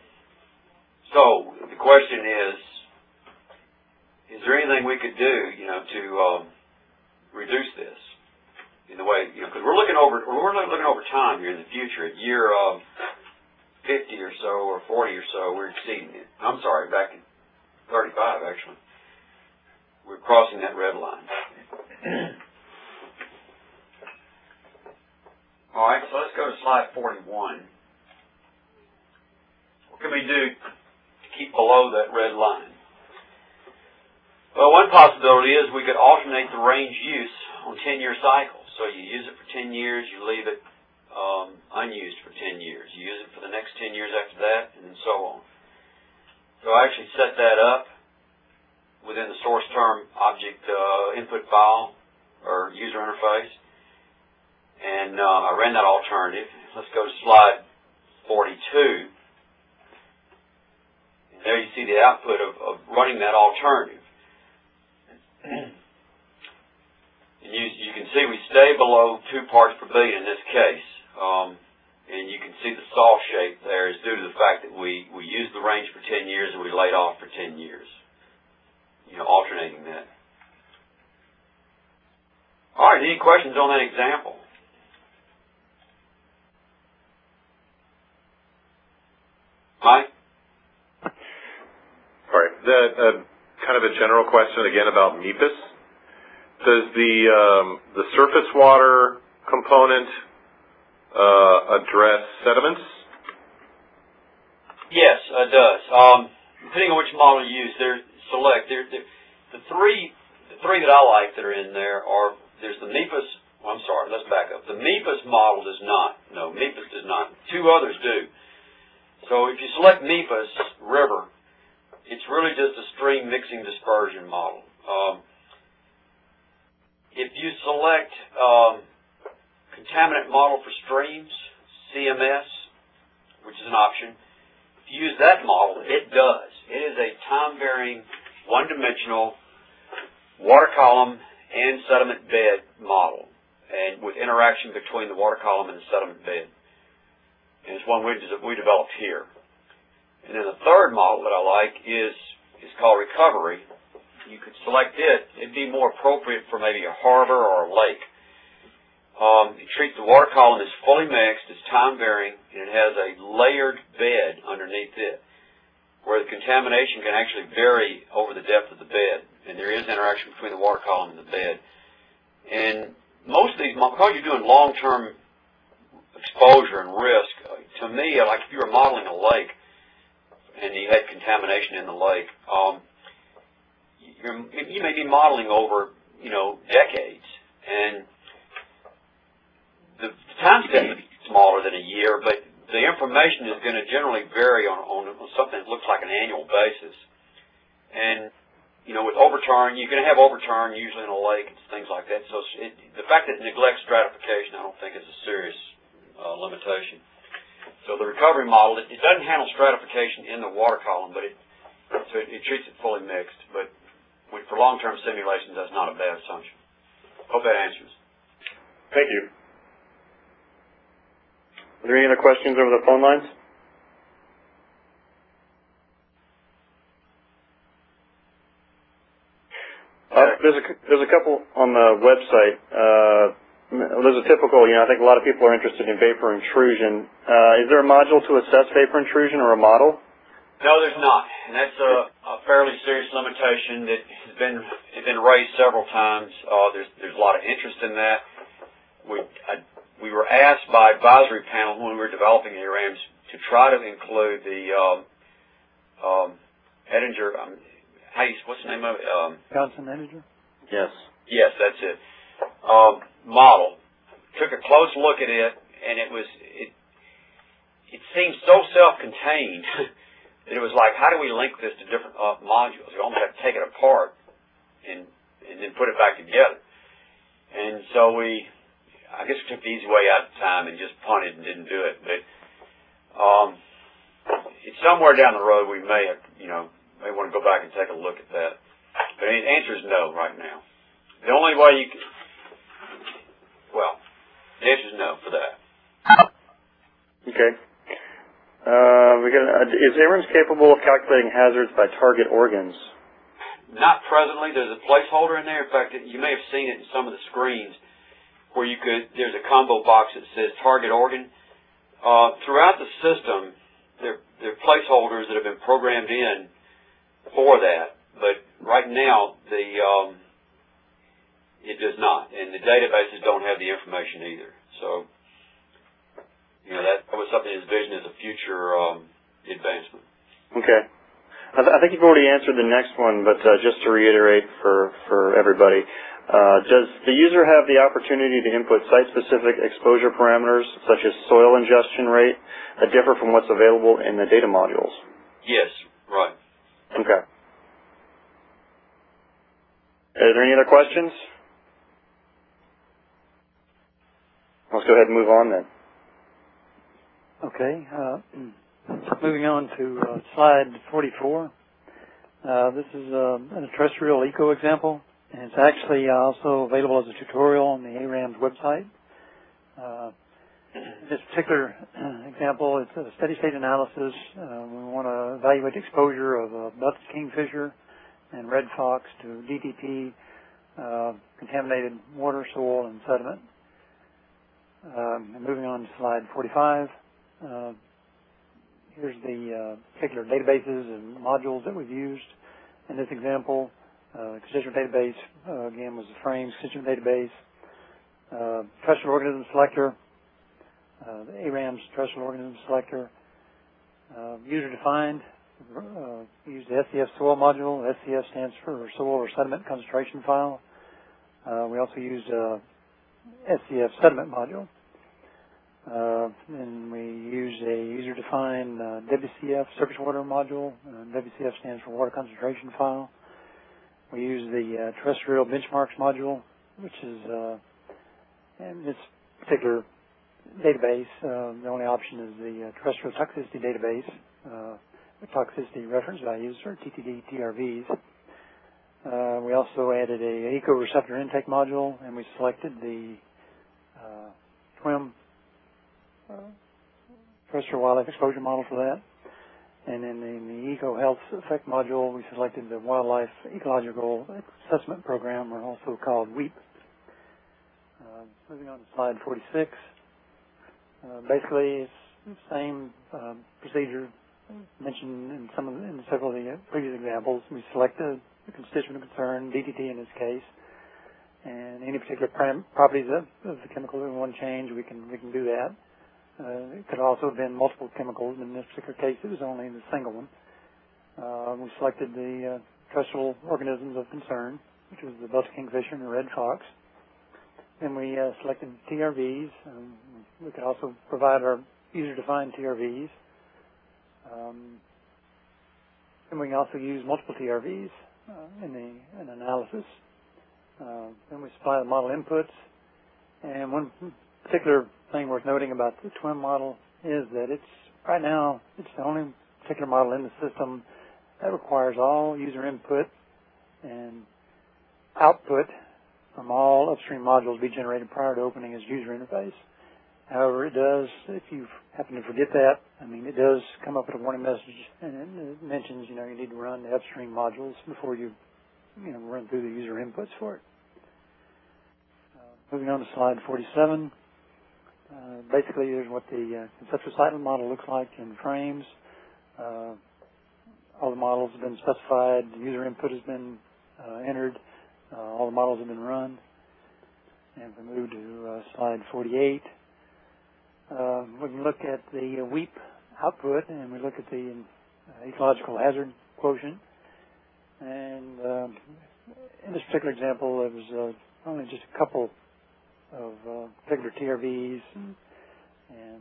so the question is there anything we could do, to reduce this in the way, because we're looking over time here in the future. At year 50 or so, or 40 or so, we're exceeding it. I'm sorry, back in 35 actually, we're crossing that red line. All right, so let's go to slide 41. What can we do to keep below that red line? Well, one possibility is we could alternate the range use on 10-year cycles. So you use it for 10 years, you leave it unused for 10 years. You use it for the next 10 years after that, and so on. So I actually set that up within the source term object input file or user interface. And I ran that alternative. Let's go to slide 42. And there you see the output of running that alternative. And you can see we stay below 2 parts per billion in this case. And you can see the saw shape there is due to the fact that we used the range for 10 years and we laid off for 10 years. Alternating that. All right, any questions on that example? Mike? All right. Kind of a general question again about MIPUS. Does the surface water component address sediments? Yes, it does. Depending on which model you use, the three that I like that are in there are, there's the MIPUS. Well, I'm sorry, let's back up. The MIPUS model does not. No, MIPUS does not. 2 others do. So if you select MIPUS River, it's really just a stream mixing dispersion model. If you select contaminant model for streams, CMS, which is an option, if you use that model, it does. It is a time-varying, one-dimensional water column and sediment bed model, and with interaction between the water column and the sediment bed. And it's one we developed here. And then the third model that I like is called recovery. You could select it. It'd be more appropriate for maybe a harbor or a lake. It treats the water column as fully mixed, it's time-varying, and it has a layered bed underneath it, where the contamination can actually vary over the depth of the bed, and there is interaction between the water column and the bed. And most of these, because you're doing long-term exposure and risk, to me, like if you were modeling a lake and you had contamination in the lake, you may be modeling over, decades, and the time step would be smaller than a year, but the information is going to generally vary on something that looks like an annual basis. And, with overturn, you're going to have overturn usually in a lake and things like that. So the fact that it neglects stratification, I don't think is a serious limitation. So the recovery model, it doesn't handle stratification in the water column, but it treats it fully mixed. But for long-term simulations, that's not a bad assumption. Hope that answers. Thank you. Are there any other questions over the phone lines? There's a couple on the website. There's a typical, I think a lot of people are interested in vapor intrusion. Is there a module to assess vapor intrusion or a model? No, there's not, and that's a fairly serious limitation that has been raised several times. There's a lot of interest in that. We were asked by advisory panel when we were developing ARAMs to try to include the Ettinger, what's the name of it? Johnson-Ettinger? Yes. Yes, that's it. Model. Took a close look at it, and it seemed so self-contained that it was like, how do we link this to different modules? You almost have to take it apart and then put it back together. And so I guess we took the easy way out of time and just punted and didn't do it. But it's somewhere down the road we may want to go back and take a look at that. But the answer is no right now. The only way the answer is no for that. Okay. Is ARAMS capable of calculating hazards by target organs? Not presently. There's a placeholder in there. In fact, you may have seen it in some of the screens where there's a combo box that says target organ. Throughout the system, there are placeholders that have been programmed in for that, but right now it does not, and the databases don't have the information either. So, that was something his vision as a future advancement. Okay. I think you've already answered the next one, but just to reiterate for everybody, does the user have the opportunity to input site-specific exposure parameters, such as soil ingestion rate, that differ from what's available in the data modules? Yes, right. Okay. Are there any other questions? Let's go ahead and move on then. Okay. Moving on to slide 44. This is a terrestrial eco example, and it's actually also available as a tutorial on the ARAMS website. This particular example, it's a steady state analysis. We want to evaluate exposure of Butts kingfisher and red fox to DTP, contaminated water, soil, and sediment. Moving on to slide 45. Here's the particular databases and modules that we've used in this example. Constituent database, again, was the FRAMES constituent database. Terrestrial organism selector, the ARAMS terrestrial organism selector. User-defined, used the SCF soil module. SCF stands for soil or sediment concentration file. We also used SCF sediment module. And we used a user-defined WCF surface water module. WCF stands for water concentration file. We use the terrestrial benchmarks module, which is in this particular database, the only option is the terrestrial toxicity database with toxicity reference values, or TTD TRVs. We also also added a eco-receptor intake module, and we selected the TWIM terrestrial wildlife exposure model for that. And then in the Eco Health Effect module, we selected the Wildlife Ecological Assessment Program, or also called WEEP. Moving on to slide 46. Basically, it's the same procedure mentioned in several of the previous examples. We select the constituent of concern, DDT in this case, and any particular properties of the chemical that we want to change, we can do that. It could also have been multiple chemicals. In this particular case, it was only the single one. We selected the terrestrial organisms of concern, which was the bust kingfisher and the red fox. Then we selected TRVs. We could also provide our user-defined TRVs. And we can also use multiple TRVs in analysis. Then we supply the model inputs. And one particular thing worth noting about the TWIM model is that right now it's the only particular model in the system that requires all user input and output from all upstream modules be generated prior to opening its user interface. However, it does, if you happen to forget that, it does come up with a warning message, and it mentions, you need to run the upstream modules before you, run through the user inputs for it. Moving on to slide 47. Basically, here's what the conceptual site model looks like in frames. All the models have been specified. The user input has been entered. All the models have been run. And if we move to slide 48, we can look at the WEEP output, and we look at the ecological hazard quotient. And in this particular example, it was only just a couple of particular TRVs and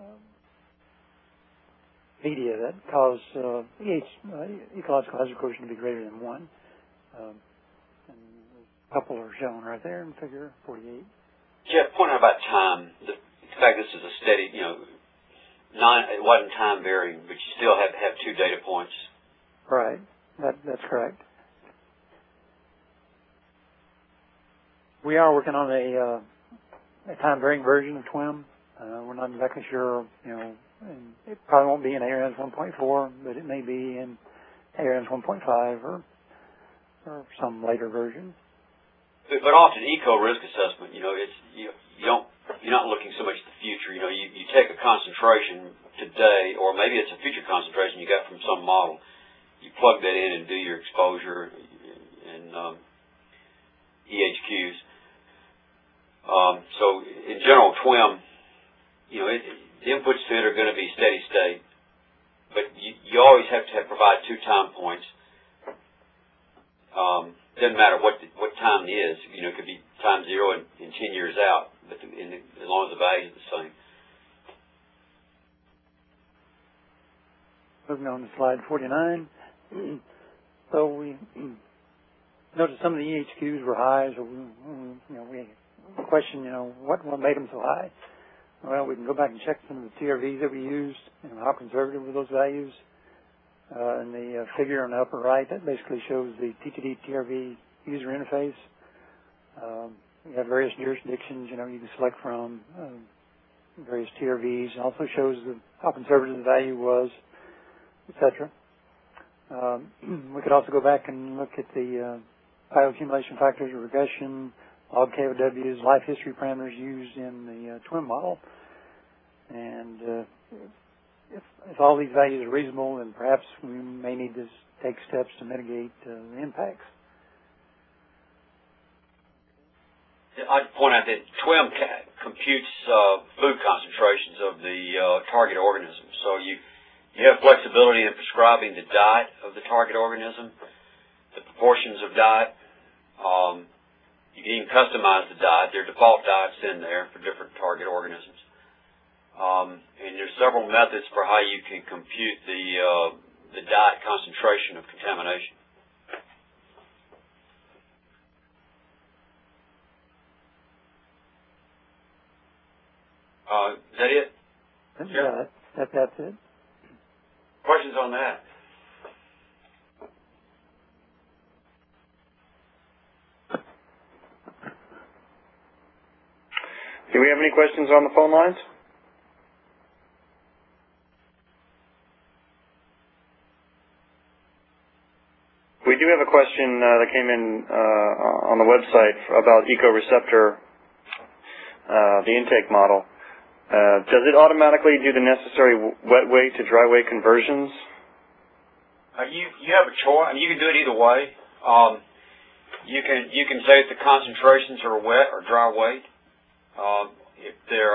media that cause ecological hazard quotient to be greater than 1. And a couple are shown right there in figure 48. Jeff, point out about time. The fact this is a steady, it wasn't time varying, but you still have to have 2 data points. Right. That's correct. We are working on a time varying version of TWIM. We're not exactly sure, and it probably won't be in ARINS 1.4, but it may be in ARINS 1.5 or some later version. But often eco risk assessment, you're not looking so much at the future. You take a concentration today, or maybe it's a future concentration you got from some model. You plug that in and do your exposure and EHQs. So in general, TWIM, the inputs to it are going to be steady state, but you always have to provide 2 time points. Doesn't matter what time it is. It could be time 0 and 10 years out, but as long as the value is the same. Moving on to slide 49. So we noticed some of the EHQs were high, so we question, what made them so high? Well, we can go back and check some of the TRVs that we used, how conservative were those values. And the figure on the upper right, that basically shows the TTD TRV user interface. You have various jurisdictions, you can select from various TRVs. It also shows how conservative the value was, etc. We could also go back and look at the bioaccumulation factors, regression, log KOWs, life history parameters used in the TWIM model. And if all these values are reasonable, then perhaps we may need to take steps to mitigate the impacts. I'd point out that TWIM computes food concentrations of the target organism. So you have flexibility in prescribing the diet of the target organism, the proportions of diet. You can even customize the diet. There are default diets in there for different target organisms. And there's several methods for how you can compute the diet concentration of contamination. Is that it? Yeah, that's it. Questions on that? Do we have any questions on the phone lines? We do have a question that came in on the website about EcoReceptor, the intake model. Does it automatically do the necessary wet weight to dry weight conversions? You have a choice. I mean, you can do it either way. You can say if the concentrations are wet or dry weight. If they're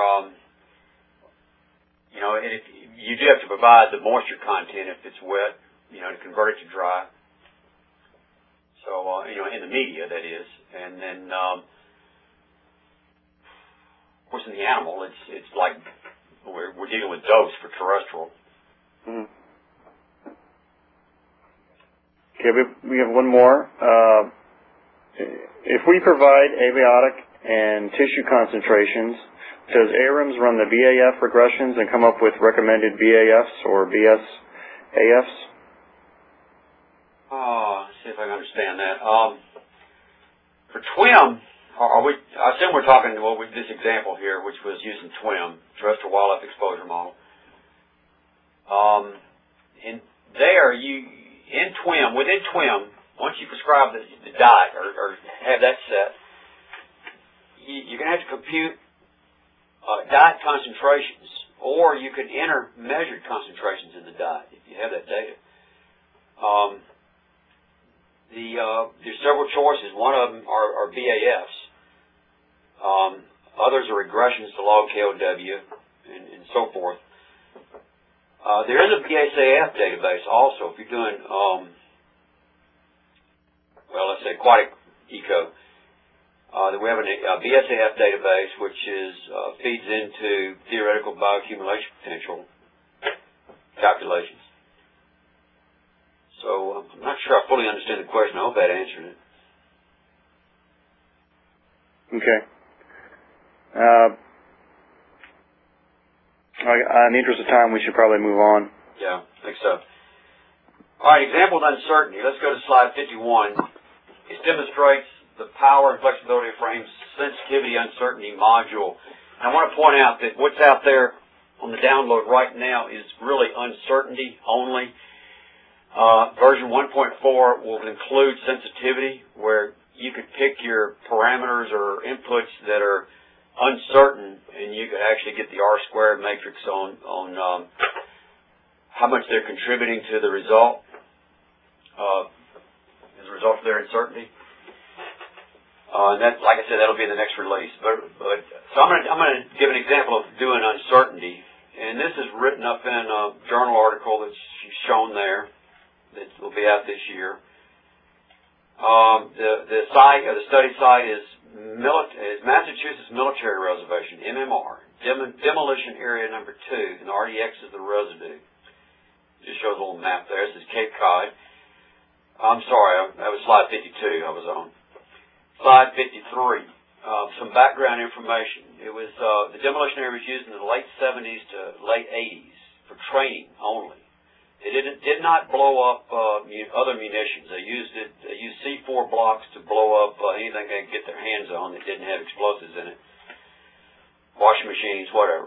you do have to provide the moisture content if it's wet, to convert it to dry. So, in the media, that is. And then, of course, in the animal, it's like we're dealing with dose for terrestrial. Mm. Okay, we have one more. If we provide abiotic and tissue concentrations, does ARIMS run the BAF regressions and come up with recommended BAFs or BSAFs? Let's see if I can understand that. For TWIM, I assume we're talking with this example here, which was using TWIM, terrestrial wildlife exposure model. Within TWIM, once you prescribe the diet or have that set, you're going to have to compute diet concentrations, or you can enter measured concentrations in the diet if you have that data. There's several choices. One of them are BAFs. Others are regressions to log KOW and so forth. There is a BSAF database also if you're doing, let's say aquatic eco. We have a BSAF database which feeds into theoretical bioaccumulation potential calculations. So I'm not sure I fully understand the question. I hope that answered it. Okay. In the interest of time, we should probably move on. Yeah, I think so. All right, example of uncertainty. Let's go to slide 51. It demonstrates the power and flexibility of frame's sensitivity uncertainty module. And I want to point out that what's out there on the download right now is really uncertainty only. Version 1.4 will include sensitivity, where you could pick your parameters or inputs that are uncertain, and you could actually get the R-squared matrix on how much they're contributing to the result as a result of their uncertainty. And that, like I said, that'll be in the next release. So I'm going to give an example of doing uncertainty, and this is written up in a journal article that's shown there. That will be out this year. The study site is Massachusetts Military Reservation, MMR, demolition area number 2, and RDX is the residue. It just shows a little map there. This is Cape Cod. I'm sorry, that was slide 52 I was on. Slide 53, some background information. It was the demolition area was used in the late 70s to late 80s for training only. It did not blow up other munitions. They used C4 blocks to blow up anything they could get their hands on that didn't have explosives in it. Washing machines, whatever.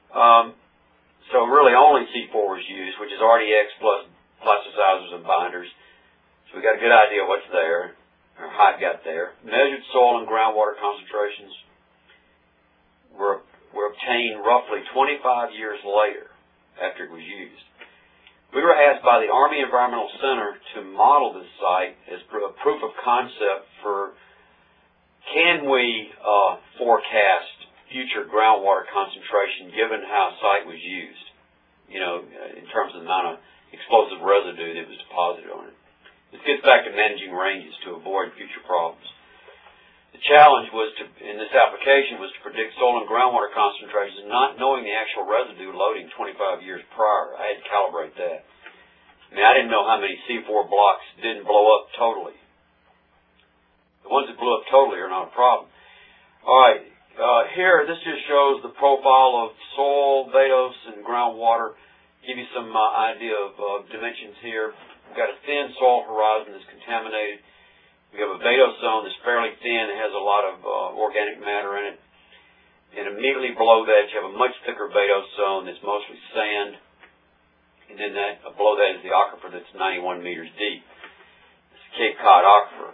So really only C4 was used, which is RDX plus plasticizers and binders. So we got a good idea what's there, or how it got there. Measured soil and groundwater concentrations were obtained roughly 25 years later after it was used. We were asked by the Army Environmental Center to model this site as a proof of concept for can we forecast future groundwater concentration given how a site was used, in terms of the amount of explosive residue that was deposited on it. This gets back to managing ranges to avoid future problems. The challenge in this application was to predict soil and groundwater concentrations, not knowing the actual residue loading 25 years prior. I had to calibrate that. I didn't know how many C4 blocks didn't blow up totally. The ones that blew up totally are not a problem. All right, here, this just shows the profile of soil, vadose, and groundwater. Give you some idea of dimensions here. We've got a thin soil horizon that's contaminated. We have a vadose zone that's fairly thin. It has a lot of organic matter in it. And immediately below that, you have a much thicker vadose zone that's mostly sand. And then below that is the aquifer that's 91 meters deep. It's the Cape Cod aquifer.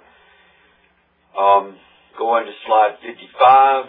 Go on to slide 55.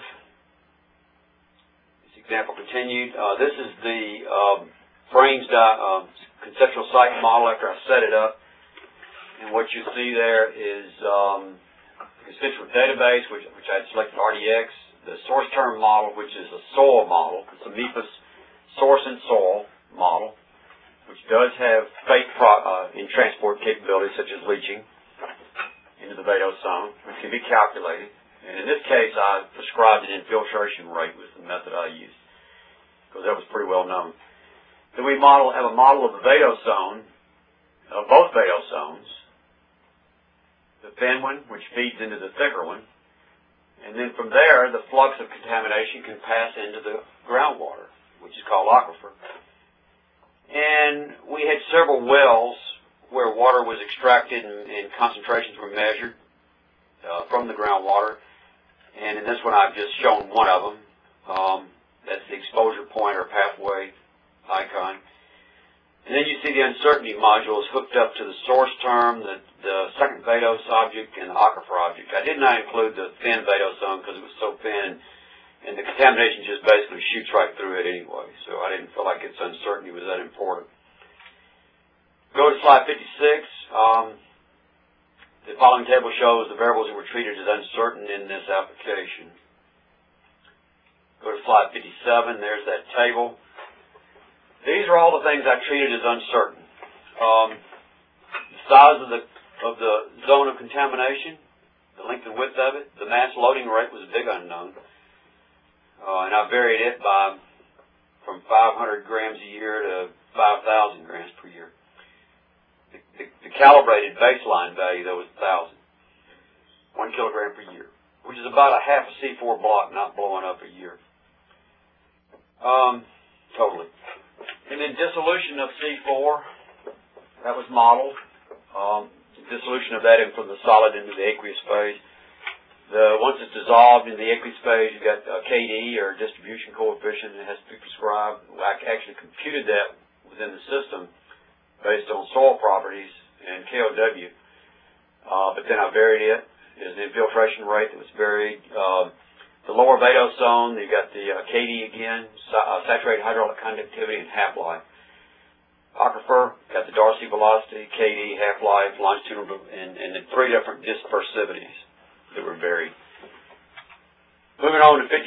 This example continued. This is the Frames conceptual site model after I set it up. And what you see there is the constituent database, which I had selected RDX, the source term model, which is a soil model. It's a MEPIS source and soil model, which does have fate in transport capabilities such as leaching into the vadose zone, which can be calculated. And in this case, I prescribed an infiltration rate was the method I used, because that was pretty well known. Then we have a model of the vadose zone, of both vadose zones, the thin one, which feeds into the thicker one, and then from there, the flux of contamination can pass into the groundwater, which is called aquifer. And we had several wells where water was extracted and concentrations were measured from the groundwater. And in this one, I've just shown one of them. That's the exposure point or pathway icon. And then you see the uncertainty modules hooked up to the source term, the second vadose object, and the aquifer object. I did not include the thin vadose zone because it was so thin, and the contamination just basically shoots right through it anyway. So I didn't feel like its uncertainty was that important. Go to slide 56. The following table shows the variables that were treated as uncertain in this application. Go to slide 57. There's that table. These are all the things I treated as uncertain. The size of the zone of contamination, the length and width of it, the mass loading rate was a big unknown. And I varied it from 500 grams a year to 5,000 grams per year. The calibrated baseline value, though, was 1,000. 1 kilogram per year, which is about a half a C4 block not blowing up a year. Totally. And then dissolution of C4, that was modeled. Dissolution of that from the solid into the aqueous phase. Once it's dissolved in the aqueous phase, you've got KD, or distribution coefficient, that has to be prescribed. I actually computed that within the system based on soil properties and KOW. But then I varied it. There's an infiltration rate that was varied. The lower vadose zone, you've got the KD again, saturated hydraulic conductivity, and half-life. Aquifer, got the Darcy velocity, KD, half-life, longitudinal, and the 3 different dispersivities that were varied. Moving on to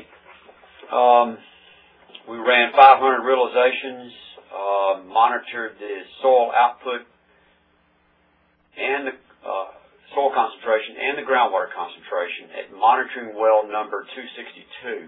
58, we ran 500 realizations, monitored the soil output and the soil concentration and the groundwater concentration at monitoring well number 262.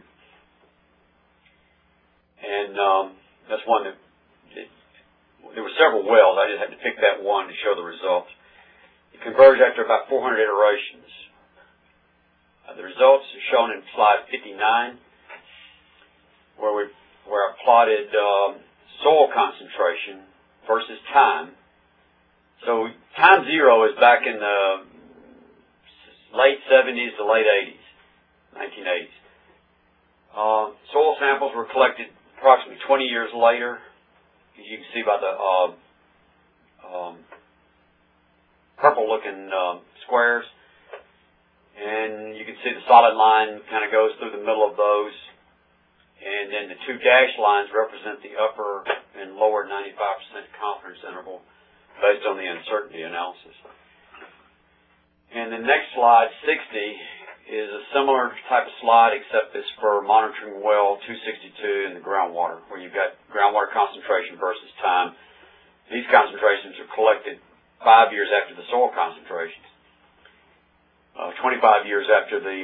And that's one that, there were several wells. I just had to pick that one to show the results. It converged after about 400 iterations. The results are shown in slide 59, where I plotted soil concentration versus time. So time zero is back in the late 70s to late 80s, 1980s. Soil samples were collected approximately 20 years later, as you can see by the purple-looking squares. And you can see the solid line kind of goes through the middle of those. And then the 2 dashed lines represent the upper and lower 95% confidence interval based on the uncertainty analysis. And the next slide, 60, is a similar type of slide, except it's for monitoring well 262 in the groundwater, where you've got groundwater concentration versus time. These concentrations are collected 5 years after the soil concentrations, 25 years after the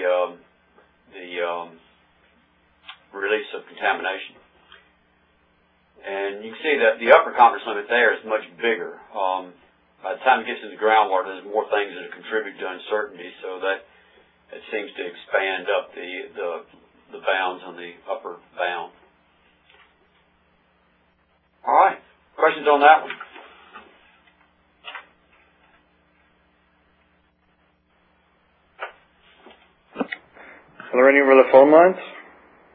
release of contamination. And you can see that the upper confidence limit there is much bigger. By the time it gets into the groundwater, there's more things that contribute to uncertainty, so that it seems to expand up the bounds on the upper bound. All right. Questions on that one? Are there any over the phone lines?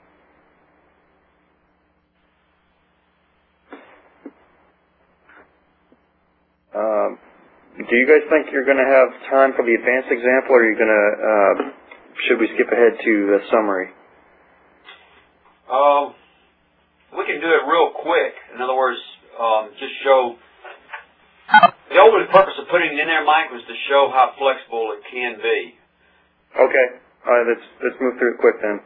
Do you guys think you're going to have time for the advanced example, or are you going to, should we skip ahead to the summary? We can do it real quick. In other words, just show. The only purpose of putting it in there, Mike, was to show how flexible it can be. Okay. All right. Let's move through it quick then.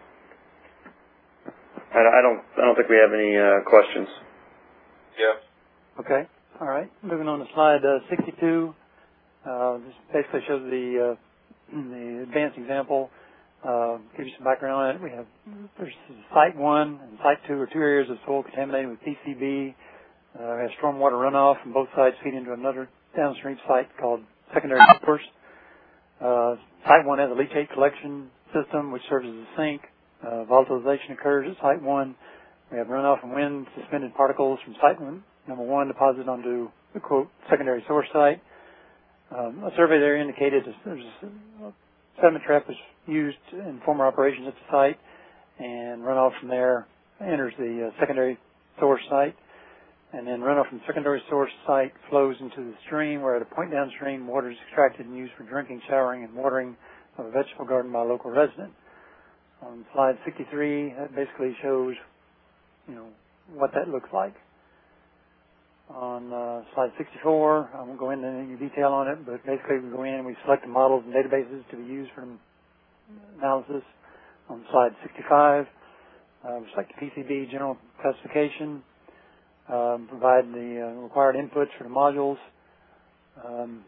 I don't think we have any questions. Yeah. Okay. All right. Moving on to slide 62. This basically shows the advanced example. Give you some background on it. There's Site 1 and Site 2 are two areas of soil contaminated with PCB. Has stormwater runoff from both sites feed into another downstream site called secondary source. Site 1 has a leachate collection system which serves as a sink. Volatilization occurs at Site 1. We have runoff from wind suspended particles from Site 1 deposited onto the quote secondary source site. A survey there indicated there's a sediment trap was used in former operations at the site, and runoff from there enters the secondary source site, and then runoff from the secondary source site flows into the stream, where at a point downstream, water is extracted and used for drinking, showering, and watering of a vegetable garden by a local resident. On slide 63, that basically shows, what that looks like. On slide 64, I won't go into any detail on it, but basically we go in and we select the models and databases to be used for analysis. On slide 65, we select the PCB general classification, provide the required inputs for the modules. And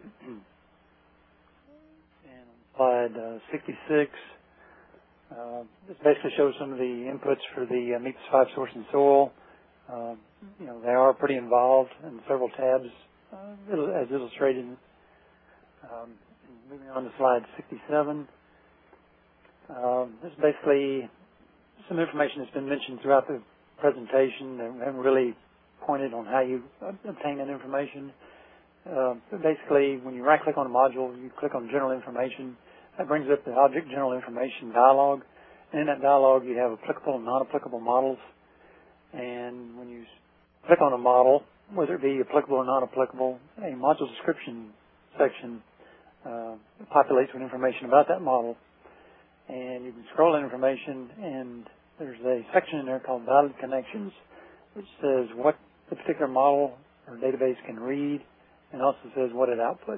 on slide 66, this basically shows some of the inputs for the MIPS 5 source and soil. They are pretty involved in several tabs, as illustrated. Moving on to slide 67. This is basically some information that's been mentioned throughout the presentation. I haven't really pointed on how you obtain that information. But basically, when you right-click on a module, you click on General Information. That brings up the Object General Information dialog. And in that dialog, you have applicable and non-applicable models. And when you click on a model, whether it be applicable or non-applicable, a module description section populates with information about that model. And you can scroll that information, and there's a section in there called Valid Connections, which says what the particular model or database can read, and also says what it outputs.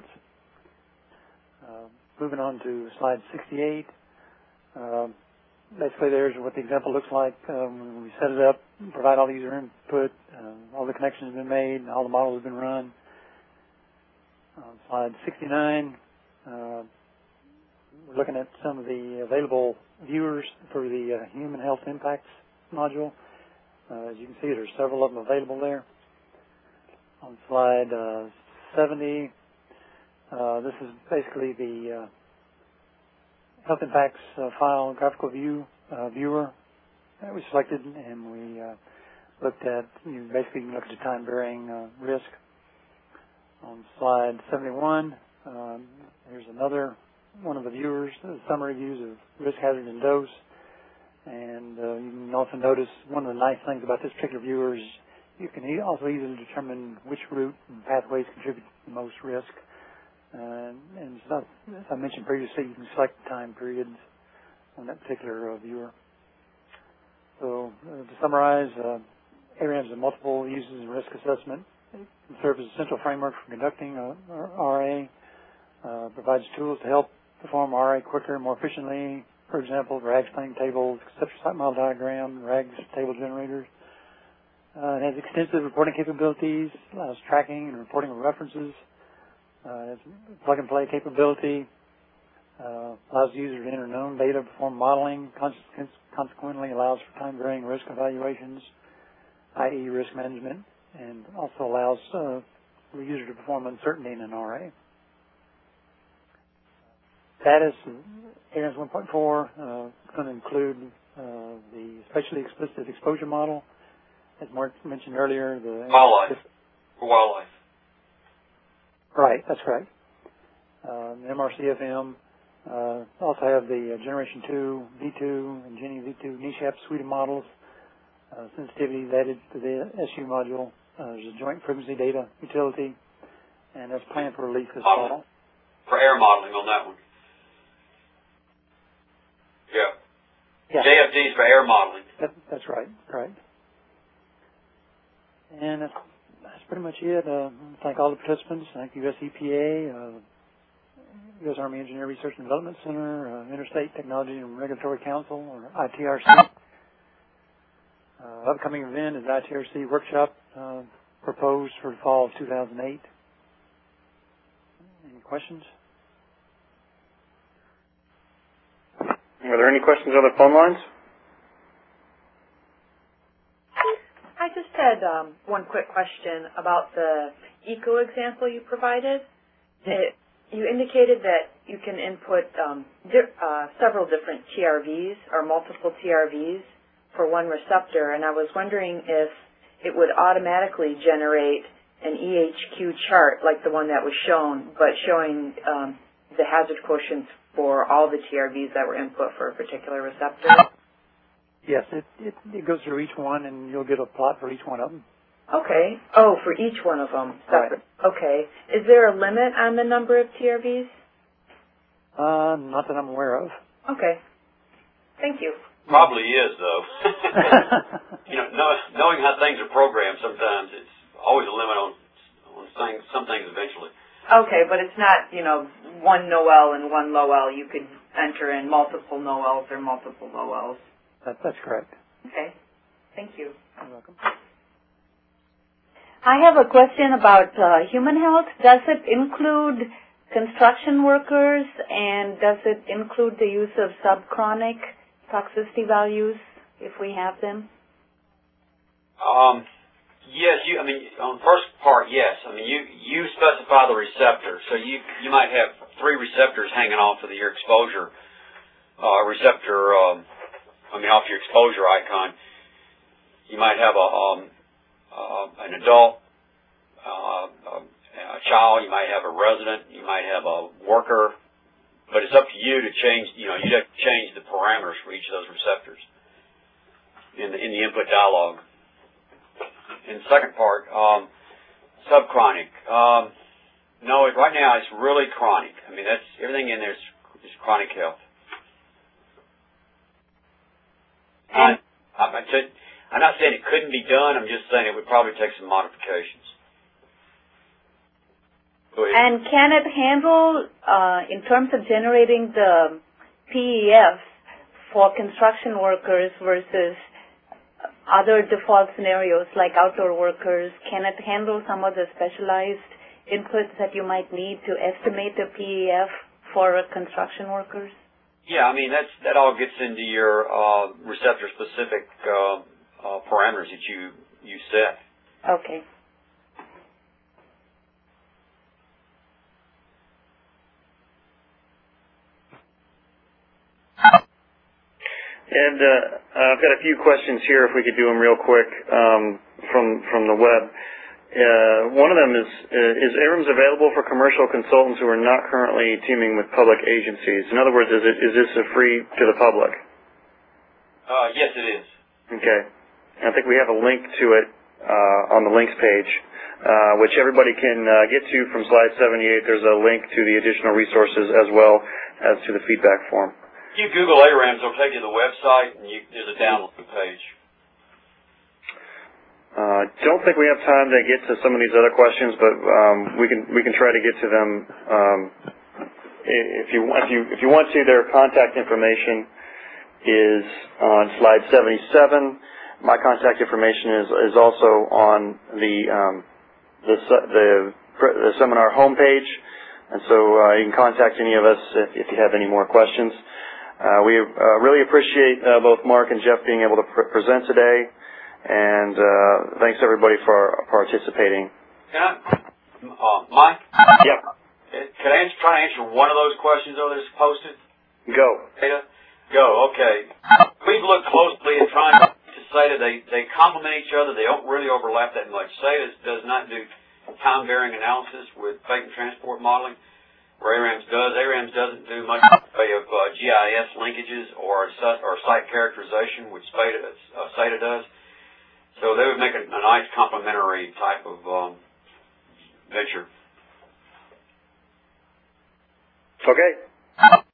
Moving on to slide 68. Basically, there's what the example looks like when we set it up, provide all the user input, all the connections have been made, and all the models have been run. On slide 69, we're looking at some of the available viewers for the Human Health Impacts module. As you can see, there's several of them available there. On slide 70, this is basically the Health Impacts file graphical viewer that we selected, and we looked at, basically you can look at the time-varying risk. On slide 71, here's another one of the viewers, the summary views of risk, hazard, and dose. And you can also notice one of the nice things about this particular viewer is you can also easily determine which route and pathways contribute the most risk. And as I mentioned previously, you can select time periods on that particular viewer. So to summarize, ARAMS has multiple uses in risk assessment. It can serve as a central framework for conducting RA, provides tools to help perform RA quicker and more efficiently. For example, RAGS planning tables, conceptual site model diagram, RAGS table generators. It has extensive reporting capabilities, allows tracking and reporting of references. It has plug-and-play capability, allows users to enter known data, perform modeling, consequently allows for time-varying risk evaluations, i.e. risk management, and also allows the user to perform uncertainty in an RA. Status, ARAMS 1.4 is going to include the spatially explicit exposure model. As Mark mentioned earlier, the wildlife. Right, that's correct. MRCFM. Also have the Generation 2, V2, and Genie V2 NESHAP suite of models. Sensitivities added to the SU module. There's a joint frequency data utility. And that's planned for release this Modeling. fall. For air modeling on that one. Yeah. Yeah. JFD is for air modeling. That's right. Right. And that's pretty much it. Thank all the participants. Thank U.S. EPA, U.S. Army Engineer Research and Development Center, Interstate Technology and Regulatory Council, or ITRC. Upcoming event is ITRC workshop proposed for the fall of 2008. Any questions? Are there any questions on the phone lines? I just had one quick question about the eco example you provided. You indicated that you can input several different TRVs or multiple TRVs for one receptor, and I was wondering if it would automatically generate an EHQ chart like the one that was shown, but showing the hazard quotients for all the TRVs that were input for a particular receptor. Yes, it goes through each one, and you'll get a plot for each one of them. Okay. Oh, for each one of them, separate. Right. Okay. Is there a limit on the number of TRVs? Not that I'm aware of. Okay. Thank you. Probably is, though. Knowing how things are programmed, sometimes it's always a limit on some things eventually. Okay, but it's not, one NOEL and one LOEL. You could enter in multiple NOELs or multiple LOELs. That's correct. Okay. Thank you. You're welcome. I have a question about human health. Does it include construction workers, and does it include the use of subchronic toxicity values if we have them? Yes, on the first part, yes. You specify the receptor. So you might have 3 receptors hanging off of your exposure receptor, off your exposure icon. You might have an adult, a child, you might have a resident, you might have a worker, but it's up to you to change, you'd have to change the parameters for each of those receptors in the input dialog. In the second part, subchronic. No, right now it's really chronic. That's everything in there is chronic health. I'm not saying it couldn't be done. I'm just saying it would probably take some modifications. And can it handle, in terms of generating the PEFs for construction workers versus other default scenarios like outdoor workers, can it handle some of the specialized inputs that you might need to estimate the PEF for construction workers? Yeah, that all gets into your receptor-specific parameters that you set. Okay. And I've got a few questions here, if we could do them real quick, from the web. One of them is ARAMS available for commercial consultants who are not currently teaming with public agencies? In other words, is this a free to the public? Yes, it is. Okay. I think we have a link to it on the links page, which everybody can get to from slide 78. There's a link to the additional resources as well as to the feedback form. If you Google ARAMS, it'll take you to the website, and there's a download page. Don't think we have time to get to some of these other questions, but we can try to get to them. If you want to, their contact information is on slide 77. My contact information is also on the seminar homepage, and so you can contact any of us if you have any more questions. We really appreciate both Mark and Jeff being able to present today, and thanks everybody for participating. Can I, Mike? Yep. Can I try to answer one of those questions over that's posted? Go. Go, okay. We've looked closely at trying to say that they complement each other. They don't really overlap that much. SATA does not do time-varying analysis with freight and transport modeling, where ARAMS does. ARAMS doesn't do much in the way of GIS linkages or site characterization, which SATA does. So they would make a nice complementary type of venture. Okay.